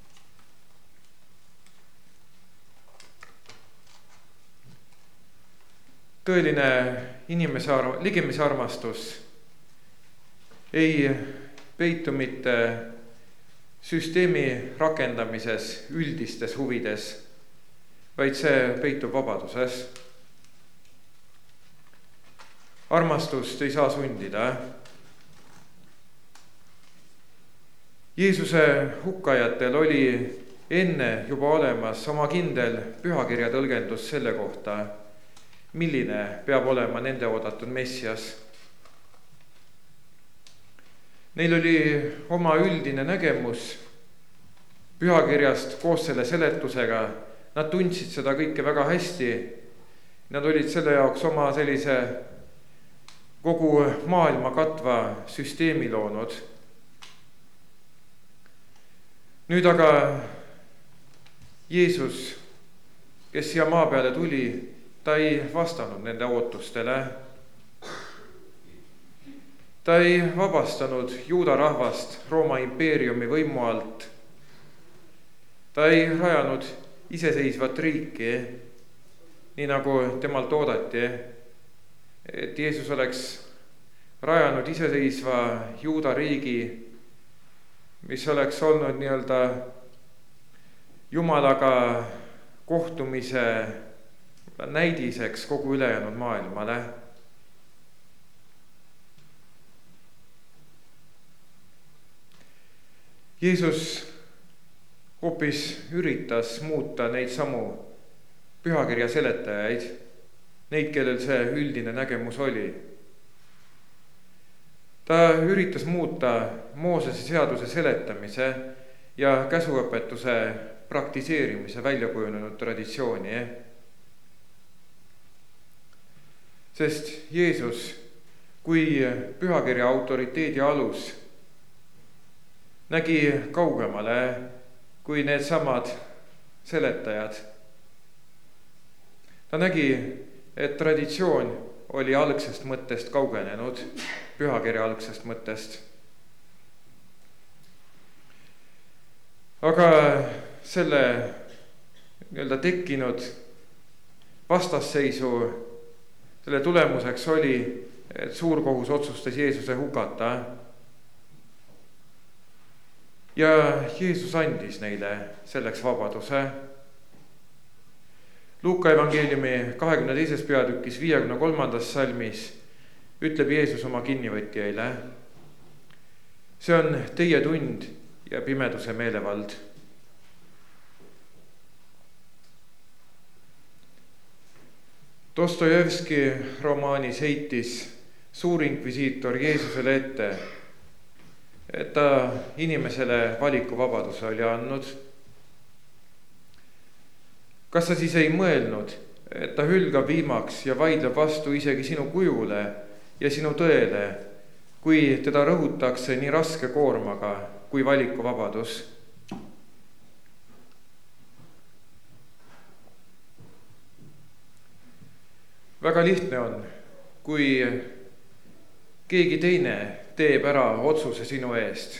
Tõeline inimese arv, ligimise armastus ei peitu mitte süsteemi rakendamises üldistes huvides, vaid see peitub vabaduses. armastust ei saa sundida. Jeesuse hukkajatel oli enne juba olemas oma kindel pühakirja tõlgendus selle kohta, milline peab olema nende oodatud Messias. Neil oli oma üldine nägemus pühakirjast koos selle seletusega. Nad tundsid seda kõike väga hästi. Nad olid selle jaoks oma sellise kogu maailma katva süsteemi loonud. Nüüd aga Jeesus, kes siia maa peale tuli, ta ei vastanud nende ootustele. Ta ei vabastanud juuda rahvast Rooma impeeriumi võimu alt. Ta ei rajanud iseseisvat riiki, nii nagu temalt oodati, et Jeesus oleks rajanud iseseisva juuda riigi, mis oleks olnud nii-öelda Jumalaga kohtumise näidiseks kogu ülejäänud maailmale. Jeesus hoopis üritas muuta neid samu pühakirja seletajaid, neid, kellel see üldine nägemus oli. Ta üritas muuta Moosese seaduse seletamise ja käsuõpetuse praktiseerimise välja kujunenud traditsiooni. Sest Jeesus kui pühakirja autoriteedi alus nägi kaugemale kui need samad seletajad. Ta nägi, et traditsioon oli algsest mõttest kaugenenud, pühakirja algsest mõttest. Aga selle nii-öelda tekkinud vastasseisu, selle tulemuseks oli, et suurkohus otsustas Jeesuse hukata. Ja Jeesus andis neile selleks vabaduse. Luuka evangeeliumi kahekümne teises peatükis viiekümne kolmandas salmis ütleb Jeesus oma kinnivõtjaile: see on teie tund ja pimeduse meelevald. Dostojevski romaanis heitis suurinkvisiitor Jeesusele ette, et ta inimesele valikuvabaduse oli andnud. Kas sa siis ei mõelnud, et ta hülgab viimaks ja vaidleb vastu isegi sinu kujule ja sinu tõele, kui teda rõhutakse nii raske koormaga kui valikuvabadus? Väga lihtne on, kui keegi teine teeb ära otsuse sinu eest.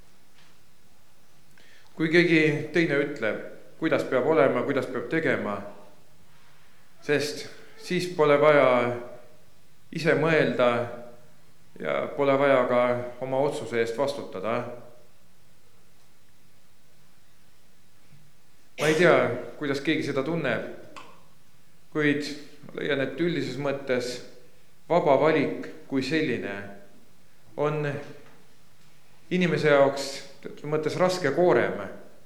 Kui keegi teine ütleb, kuidas peab olema, kuidas peab tegema, sest siis pole vaja ise mõelda ja pole vaja ka oma otsuse eest vastutada. Ma ei tea, kuidas keegi seda tunneb, kuid ma leian, et üldises mõttes vaba valik kui selline on inimese jaoks mõttes raske koorem.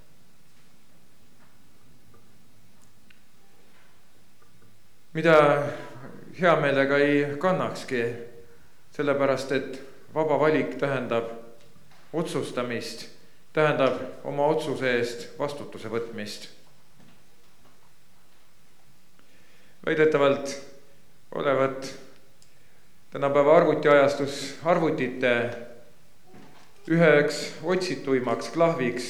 Mida hea meelega ei kannakski, sellepärast et vaba valik tähendab otsustamist, tähendab oma otsuse eest vastutuse võtmist. Väidetavalt olevat tänapäeva arvutiajastus arvutite üheks otsituimaks klahviks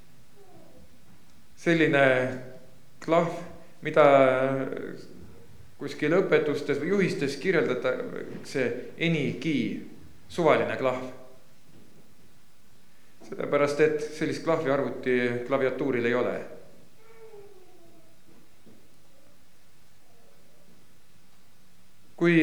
selline klahv, mida kuskil õpetustes või juhistes kirjeldatakse any-key, suvaline klahv. Sellepärast, et sellist klahvi arvuti klaviatuuril ei ole. Kui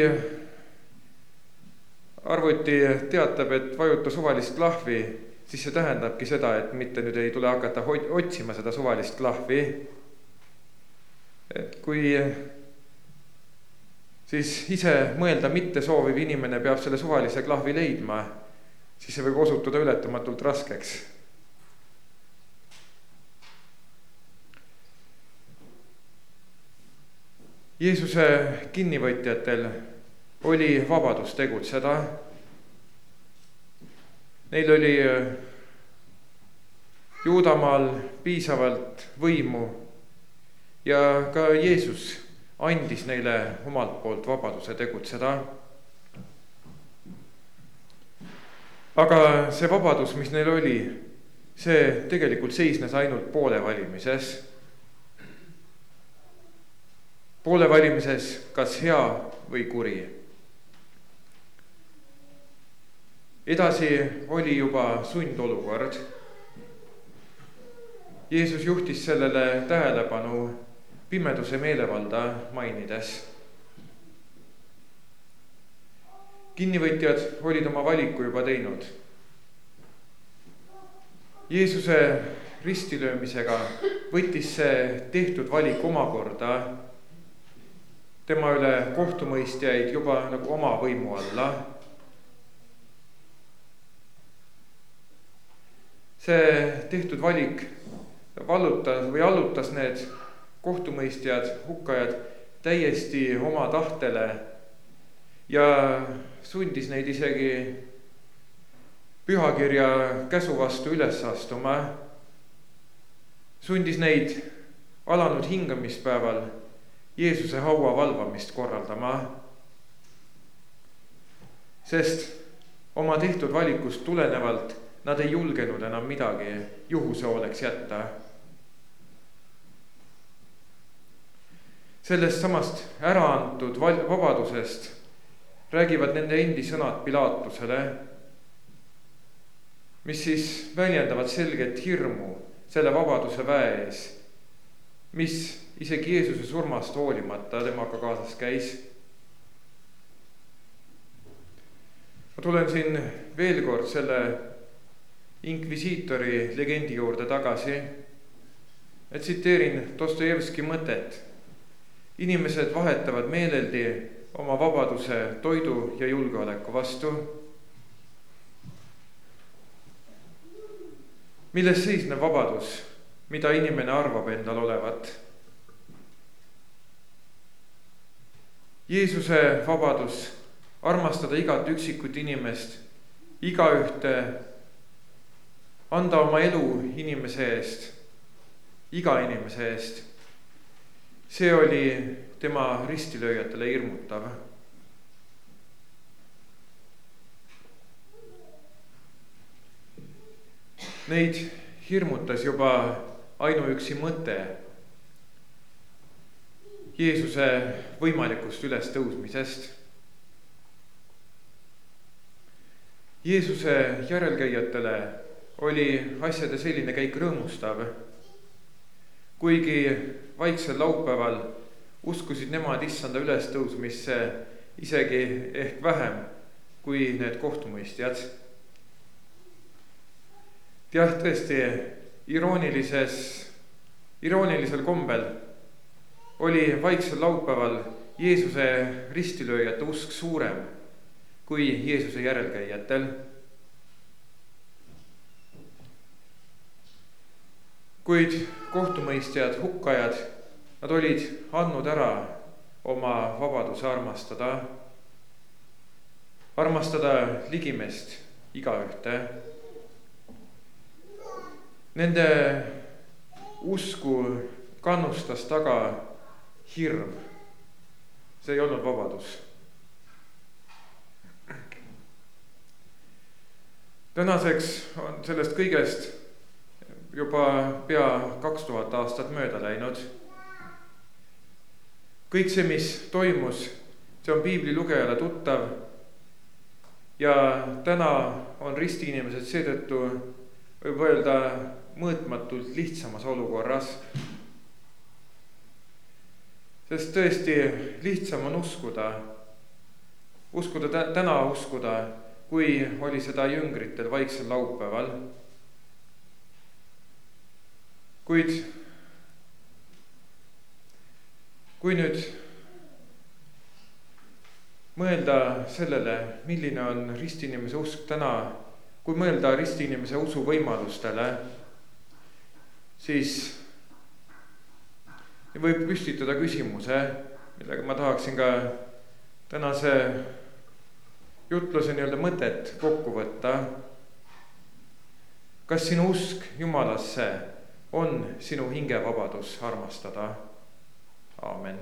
arvuti teatab, et vajuta suvalist klahvi, siis see tähendabki seda, et mitte nüüd ei tule hakata otsima seda suvalist klahvi. Et kui siis ise mõelda mitte sooviv inimene peab selle suvalise klahvi leidma, siis see võib osutuda ületamatult raskeks. Jeesuse kinnivõtjatel oli vabadus tegutseda. Neil oli Juudamaal piisavalt võimu ja ka Jeesus andis neile omalt poolt vabaduse tegutseda. Aga see vabadus, mis neil oli, see tegelikult seisnes ainult poole valimises. Poole valimises kas hea või kuri. Edasi oli juba sundolukord. Jeesus juhtis sellele tähelepanu pimeduse meelevalda mainides. Kinnivõtjad olid oma valiku juba teinud. Jeesuse ristilöömisega võttis see tehtud valik omakorda tema üle kohtumõistjaid juba nagu oma võimu alla. See tehtud valik vallutas või allutas need kohtumõistjad, hukkajad täiesti oma tahtele ja sundis neid isegi pühakirja käsu vastu üles astuma. Sundis neid alanud hingamispäeval Jeesuse haua valvamist korraldama, sest oma tehtud valikust tulenevalt nad ei julgenud enam midagi juhuse hooleks jätta. Sellest samast ära antud vabadusest räägivad nende endi sõnad Pilatusele, mis siis väljendavad selget hirmu selle vabaduse väe ees, mis isegi Jeesuse surmast hoolimata temaga kaasas käis. Ma tulen siin veel kord selle inkvisiitori legendi juurde tagasi, et tsiteerin Dostojevski mõtet. Inimesed vahetavad meeleldi oma vabaduse toidu ja julgeoleku vastu. Milles seisneb vabadus, mida inimene arvab endal olevat? Jeesuse vabadus armastada igat üksikut inimest, igaühte, anda oma elu inimese eest, iga inimese eest. See oli tema ristilööjatele hirmutav. Neid hirmutas juba ainuüksi mõte Jeesuse võimalikust ülestõusmisest. Jeesuse järelkäijatele oli asjade selline käik rõõmustav, kuigi vaiksel laupäeval uskusid nemad issanda ülestõusmisse isegi ehk vähem kui need kohtumõistjad. Jah, tõesti, iroonilises, iroonilisel kombel oli vaiksel laupäeval Jeesuse ristilööjate usk suurem kui Jeesuse järelkäijatel. Kuid kohtumõistjad, hukkajad, nad olid andnud ära oma vabaduse armastada, armastada ligimest igaühte. Nende usku kannustas taga hirm. See ei olnud vabadus. Tänaseks on sellest kõigest juba pea kaks tuhat aastat mööda läinud. Kõik see, mis toimus, see on piibli lugejale tuttav ja täna on ristiinimesed seetõttu võib öelda mõõtmatult lihtsamas olukorras. Sest tõesti lihtsam on uskuda, uskuda täna uskuda, kui oli seda jüngritel vaiksel laupäeval. Kuid kui nüüd mõelda sellele, milline on ristiinimese usk täna, kui mõelda ristiinimese usu võimalustele, siis võib püstitada küsimuse, millega ma tahaksin ka tänase jutluse nii-öelda mõtet kokku võtta. Kas sinu usk Jumalasse on sinu hingevabadus armastada? Aamen.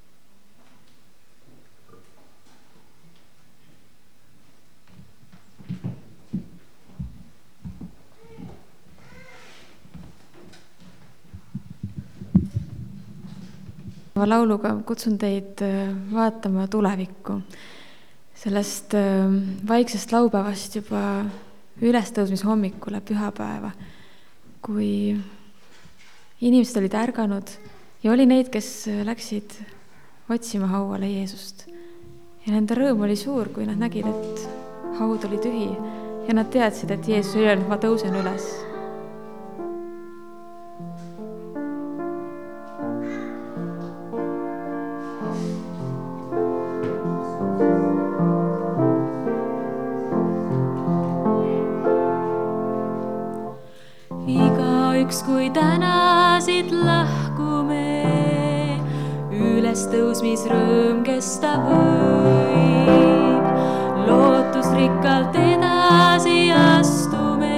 Lauluga kutsun teid vaatama tulevikku. Sellest vaiksest laupäevast juba ülestõusmise hommikule pühapäeva, kui inimesed olid ärganud ja oli neid, kes läksid otsima hauale Jeesust. Ja nende rõõm oli suur, kui nad nägid, et haud oli tühi ja nad teadsid, et Jeesus oli öelnud, ma tõusen üles. Kui täna siit lahkume, ülestõusmisrõõm kesta võib. Lootusrikkalt edasi astume,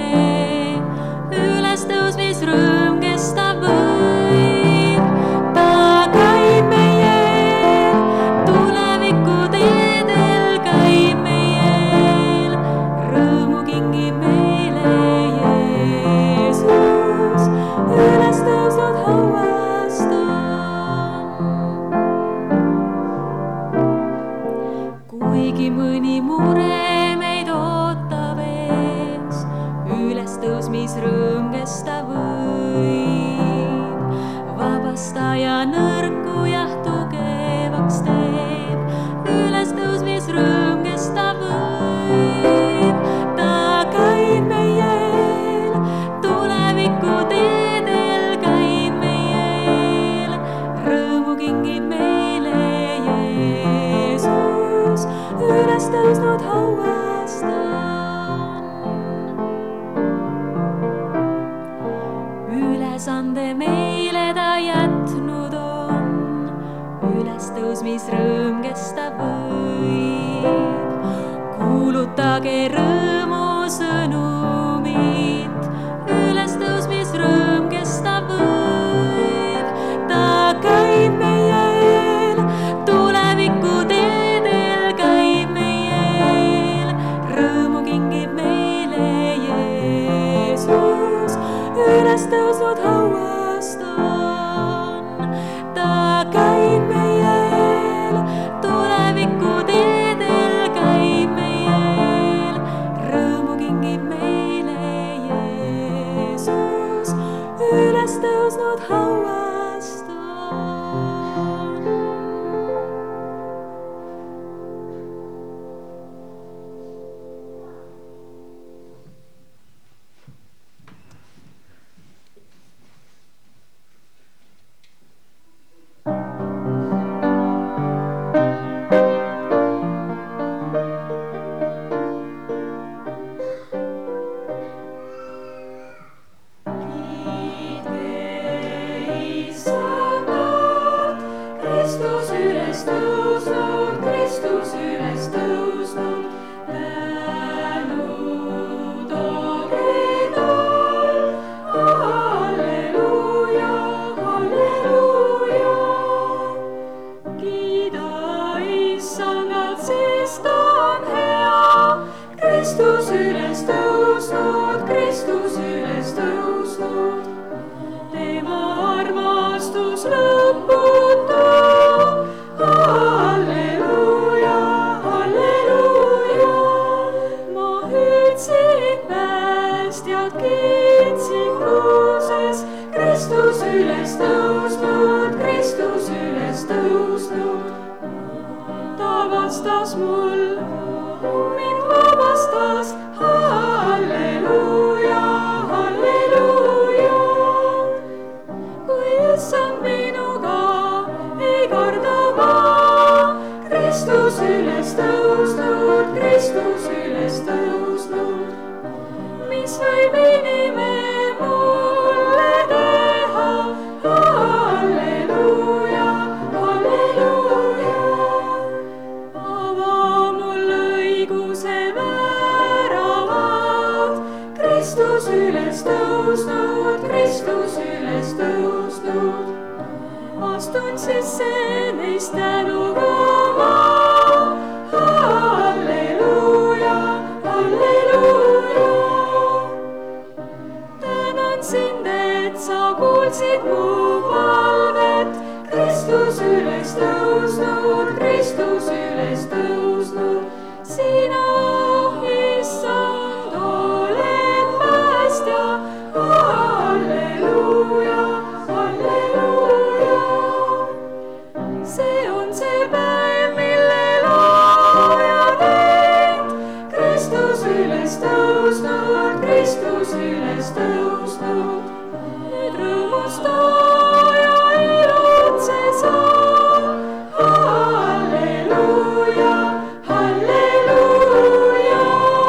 ülestõusmisrõõm kesta võib. Ta käib meiel, tuleviku teedel käib meiel, rõõmu kingib meile Jeesus. Üles tõusnud hauast on. Kuigi mõni mure meid ootab ees, ülestõusmisrõõm kesta võib. Vabastaja nõrku jah tugevaks teeb, ülestõusmisrõõm kesta võib. Ta käib meiel, tuleviku teed tõusnud hauast on. Ülesande meile ta jätnud on, ülestõusmisrõõm kesta võib. Kuulutage rõõmu sõnumit, ülestõusmisrõõm kesta võib. Ta käib meiel, tuleviku teedel käib meiel, rõõmu kingib meile Jeesus. Üles tõusnud hauast on, ta käib meiel, tuleviku teedel käib meiel, rõõmu kingib meile Jeesus. Üles tõusnud hauast on. Kristus üles tõusnud, Kristus üles tõusnud, mis võib inime mulle teha. Halleluuja, halleluuja. Ava mul õiguse väravad, Kristus üles tõusnud, Kristus üles tõusnud. Astun sisse neist tänuga ma. Halleluuja, halleluuja. Tänan sind, et sa kuulsid mu palvet. Kristus üles tõusnud, Kristus üles tõusnud. Sina, Issand, oled päästja. Halleluuja, halleluuja. See on see päev, mille looja teinud. Kristus üles tõusnud, Kristus üles tõusnud. Nüüd rõõmusta ja ilutse sa. Halleluuja, halleluuja.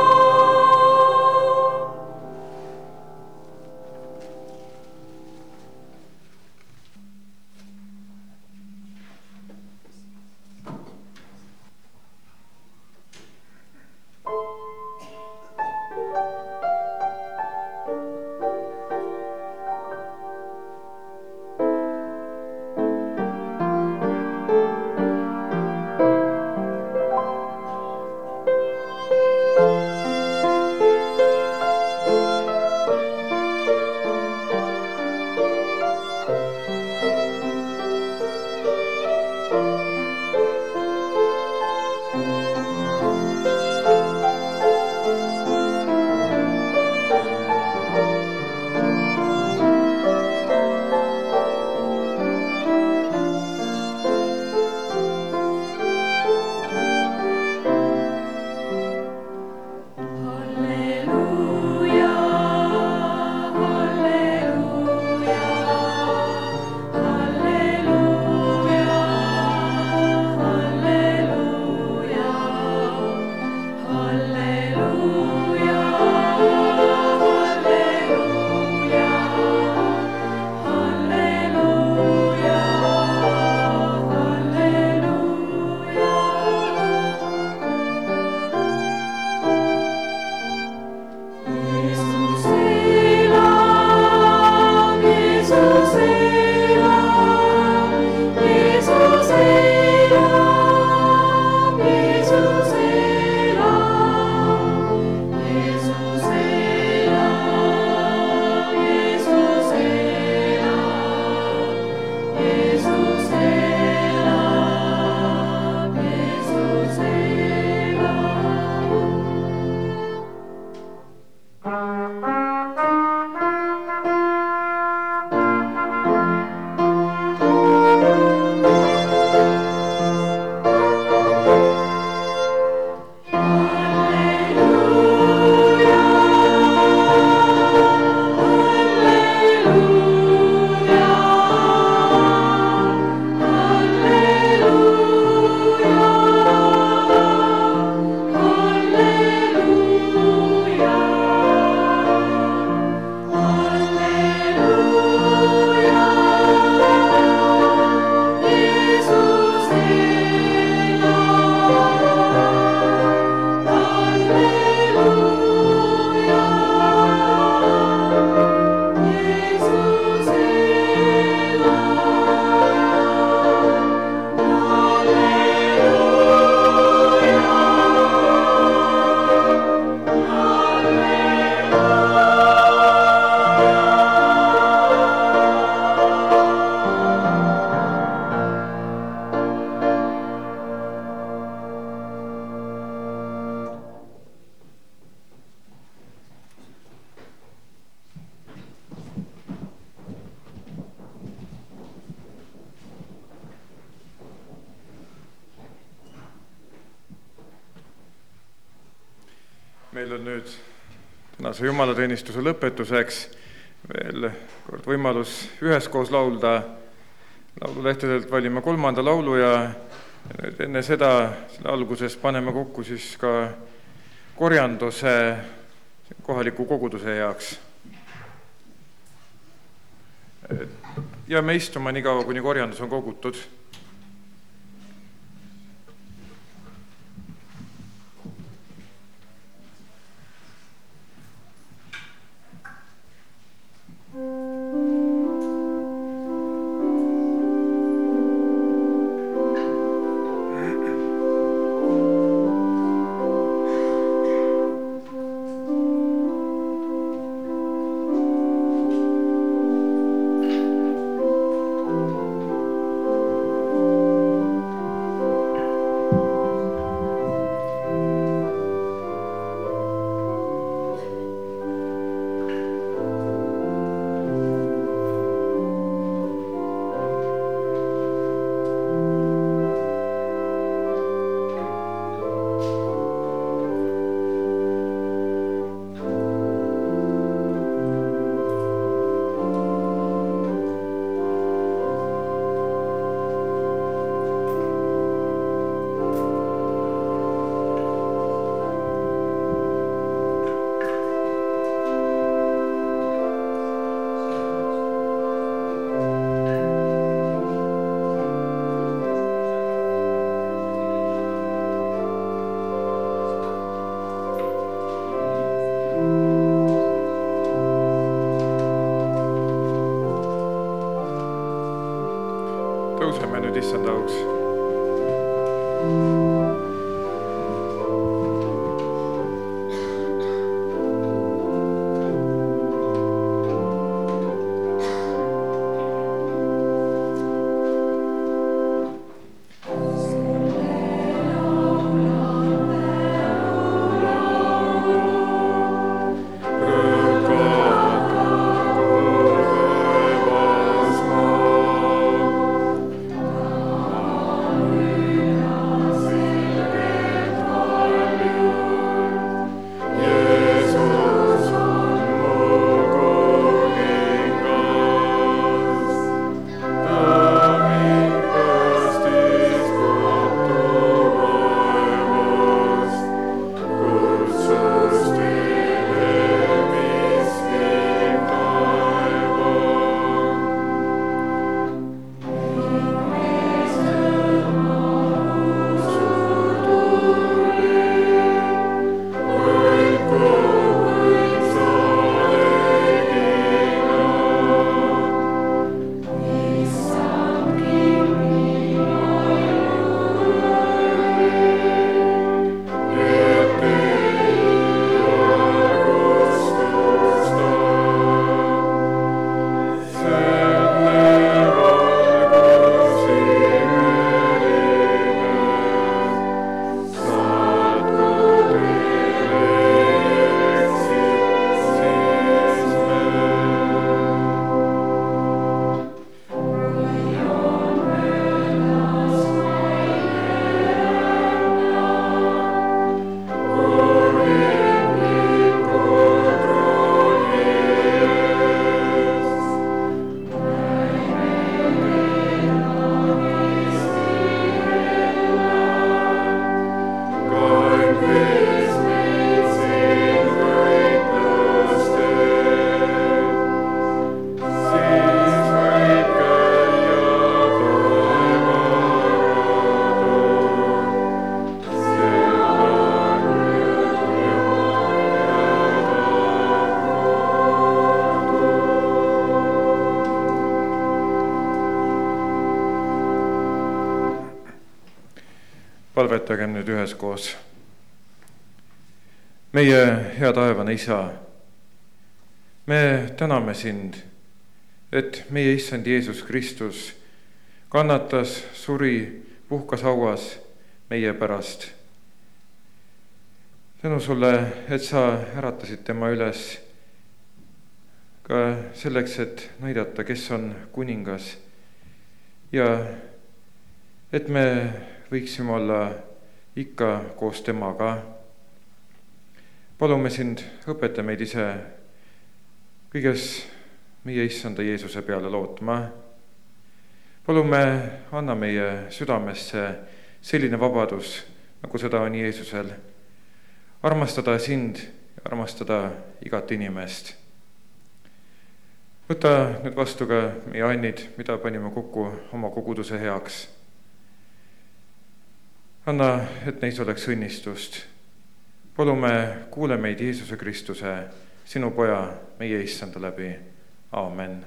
Meil on nüüd tänase jumalateenistuse lõpetuseks veel kord võimalus üheskoos laulda. Laululehtedelt valime kolmanda laulu ja nüüd enne seda, selle alguses paneme kokku siis ka korjanduse kohaliku koguduse heaks. Jääme istuma nii kaua, kuni korjandus on kogutud. Tõuseme nüüd issanda auks. Palvetagem nüüd üheskoos. Meie hea taevane Isa, me täname sind, et meie issand Jeesus Kristus kannatas, suri, puhkas hauas meie pärast. Tänu sulle, et sa äratasid tema üles ka selleks, et näidata, kes on kuningas ja et me võiksime olla ikka koos temaga. Palume sind, õpeta meid ise kõiges meie issanda Jeesuse peale lootma. Palume, anna meie südamesse selline vabadus, nagu seda on Jeesusel. Armastada sind ja armastada igat inimest. Võta nüüd vastu ka meie annid, mida panime kokku oma koguduse heaks. Anna, et neis oleks õnnistust. Palume, kuule meid Jeesuse Kristuse, sinu poja, meie issanda läbi. Aamen.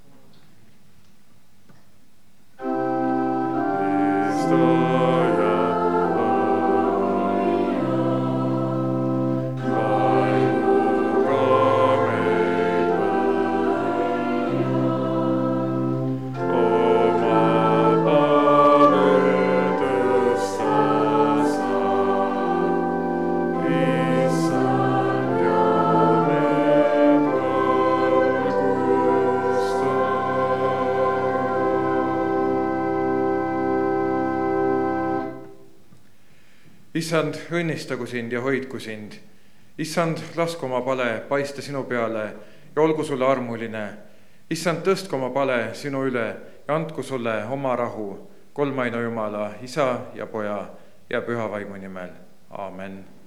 Issand, õnnistagu sind ja hoidku sind. Issand, lasku oma pale paista sinu peale ja olgu sulle armuline. Issand, tõstku oma pale sinu üle ja andku sulle oma rahu, kolmaina Jumala, Isa ja Poja ja Püha Vaimu nimel. Aamen.